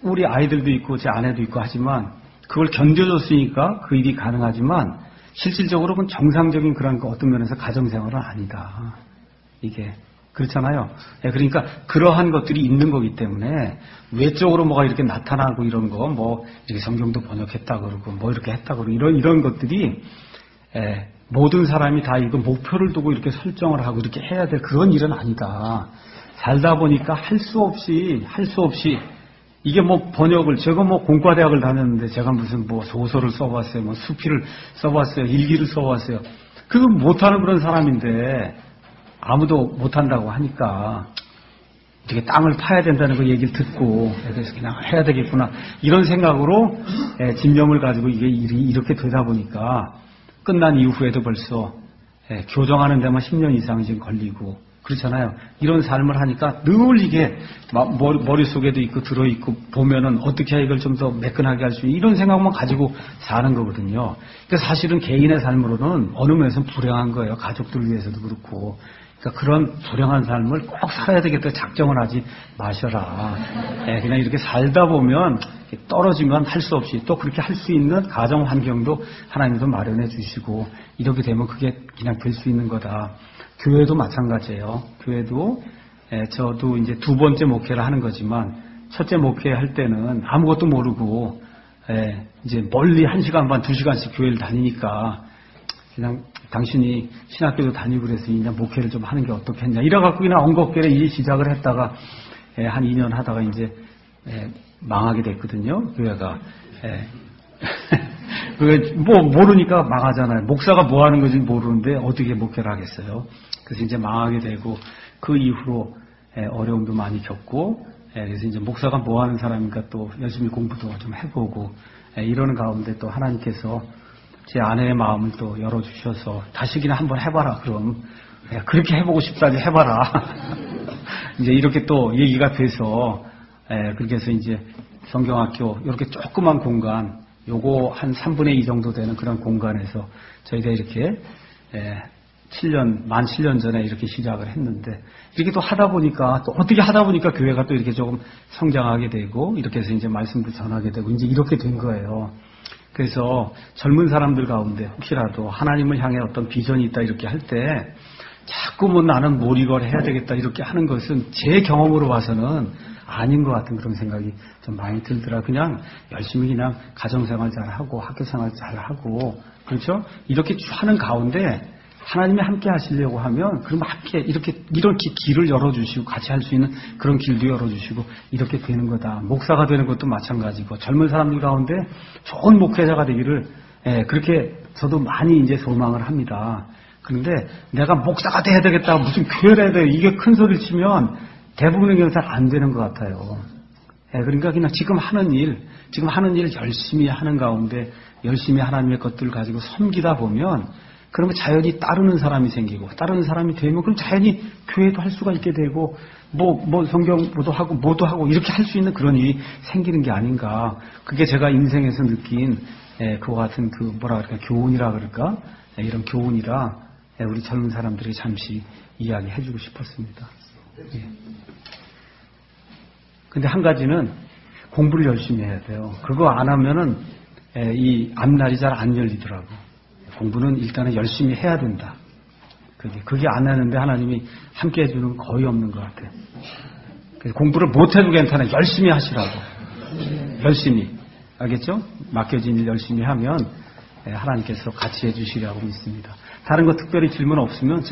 우리 아이들도 있고 제 아내도 있고 하지만 그걸 견뎌줬으니까 그 일이 가능하지만 실질적으로 그건 정상적인 그런 어떤 면에서 가정생활은 아니다. 이게 그렇잖아요. 그러니까 그러한 것들이 있는 거기 때문에 외적으로 뭐가 이렇게 나타나고 이런 거 뭐 이렇게 성경도 번역했다 그러고 뭐 이렇게 했다 그러고 이런 것들이 모든 사람이 다 이거 목표를 두고 이렇게 설정을 하고 이렇게 해야 될 그런 일은 아니다. 살다 보니까 할 수 없이 이게 뭐 번역을 제가 뭐 공과대학을 다녔는데 제가 무슨 뭐 소설을 써봤어요, 뭐 수필을 써봤어요, 일기를 써봤어요. 그거 못하는 그런 사람인데 아무도 못한다고 하니까 되게 땅을 파야 된다는 그 얘기를 듣고 그래서 그냥 해야 되겠구나 이런 생각으로 집념을 가지고 이게 일이 이렇게 되다 보니까 끝난 이후에도 벌써 교정하는 데만 10년 이상이 지금 걸리고 그렇잖아요. 이런 삶을 하니까 늘 이게 머릿속에도 있고 들어있고 보면은 어떻게 이걸 좀 더 매끈하게 할 수 있는 이런 생각만 가지고 사는 거거든요. 그러니까 사실은 개인의 삶으로는 어느 면에서는 불행한 거예요. 가족들 위해서도 그렇고. 그러니까 그런 불행한 삶을 꼭 살아야 되겠다 작정을 하지 마셔라. 그냥 이렇게 살다 보면 떨어지면 할 수 없이 또 그렇게 할 수 있는 가정 환경도 하나님도 마련해 주시고 이렇게 되면 그게 그냥 될 수 있는 거다. 교회도 마찬가지예요. 교회도 저도 이제 두 번째 목회를 하는 거지만 첫째 목회할 때는 아무것도 모르고 이제 멀리 1시간 반, 2시간씩 교회를 다니니까 그냥 당신이 신학교도 다니고 그래서 그냥 목회를 좀 하는 게 어떻겠냐 이래갖고 그냥 엉겁게 일 시작을 했다가 한 2년 하다가 이제 망하게 됐거든요. 교회가. 뭐 모르니까 망하잖아요. 목사가 뭐 하는 건지 모르는데 어떻게 목회를 하겠어요. 그래서 이제 망하게 되고 그 이후로 어려움도 많이 겪고 그래서 이제 목사가 뭐 하는 사람인가 또 열심히 공부도 좀 해보고 이러는 가운데 또 하나님께서 제 아내의 마음을 또 열어주셔서 다시기나 한번 해봐라. 그럼 그렇게 해보고 싶다니 해봐라. 이제 이렇게 또 얘기가 돼서 그렇게 해서 이제 성경학교 이렇게 조그만 공간 요거 한 3분의 2 정도 되는 그런 공간에서 저희가 이렇게 7년, 만 7년 전에 이렇게 시작을 했는데 이렇게 또 하다 보니까 또 어떻게 하다 보니까 교회가 또 이렇게 조금 성장하게 되고 이렇게 해서 이제 말씀도 전하게 되고 이제 이렇게 된 거예요. 그래서 젊은 사람들 가운데 혹시라도 하나님을 향해 어떤 비전이 있다 이렇게 할 때 자꾸 뭐 나는 뭘 이걸 해야 되겠다 이렇게 하는 것은 제 경험으로 봐서는 아닌 것 같은 그런 생각이 좀 많이 들더라. 그냥 열심히 그냥 가정생활 잘하고 학교생활 잘하고 그렇죠? 이렇게 하는 가운데 하나님이 함께 하시려고 하면 그럼 함께 이렇게 길을 열어주시고 같이 할 수 있는 그런 길도 열어주시고 이렇게 되는 거다. 목사가 되는 것도 마찬가지고 젊은 사람들 가운데 좋은 목회자가 되기를 그렇게 저도 많이 이제 소망을 합니다. 그런데 내가 목사가 돼야 되겠다 무슨 교회를 해야 돼 이게 큰 소리를 치면 대부분의 경우 잘 안 되는 것 같아요. 그러니까 그냥 지금 하는 일 열심히 하는 가운데 열심히 하나님의 것들을 가지고 섬기다 보면 그러면 자연히 따르는 사람이 생기고 따르는 사람이 되면 그럼 자연히 교회도 할 수가 있게 되고 뭐 성경도 하고 뭐도 하고 이렇게 할 수 있는 그런 일이 생기는 게 아닌가. 그게 제가 인생에서 느낀 그와 같은 그 뭐라 그럴까 교훈이라 그럴까 이런 교훈이라 우리 젊은 사람들이 잠시 이야기해 주고 싶었습니다. 근데 한 가지는 공부를 열심히 해야 돼요. 그거 안 하면은 이 앞날이 잘 안 열리더라고. 공부는 일단은 열심히 해야 된다. 그게 안 하는데 하나님이 함께 해주는 거의 없는 것 같아요. 그래서 공부를 못해도 괜찮아요. 열심히 하시라고. 열심히. 알겠죠? 맡겨진 일 열심히 하면 하나님께서 같이 해주시라고 믿습니다. 다른 거 특별히 질문 없으면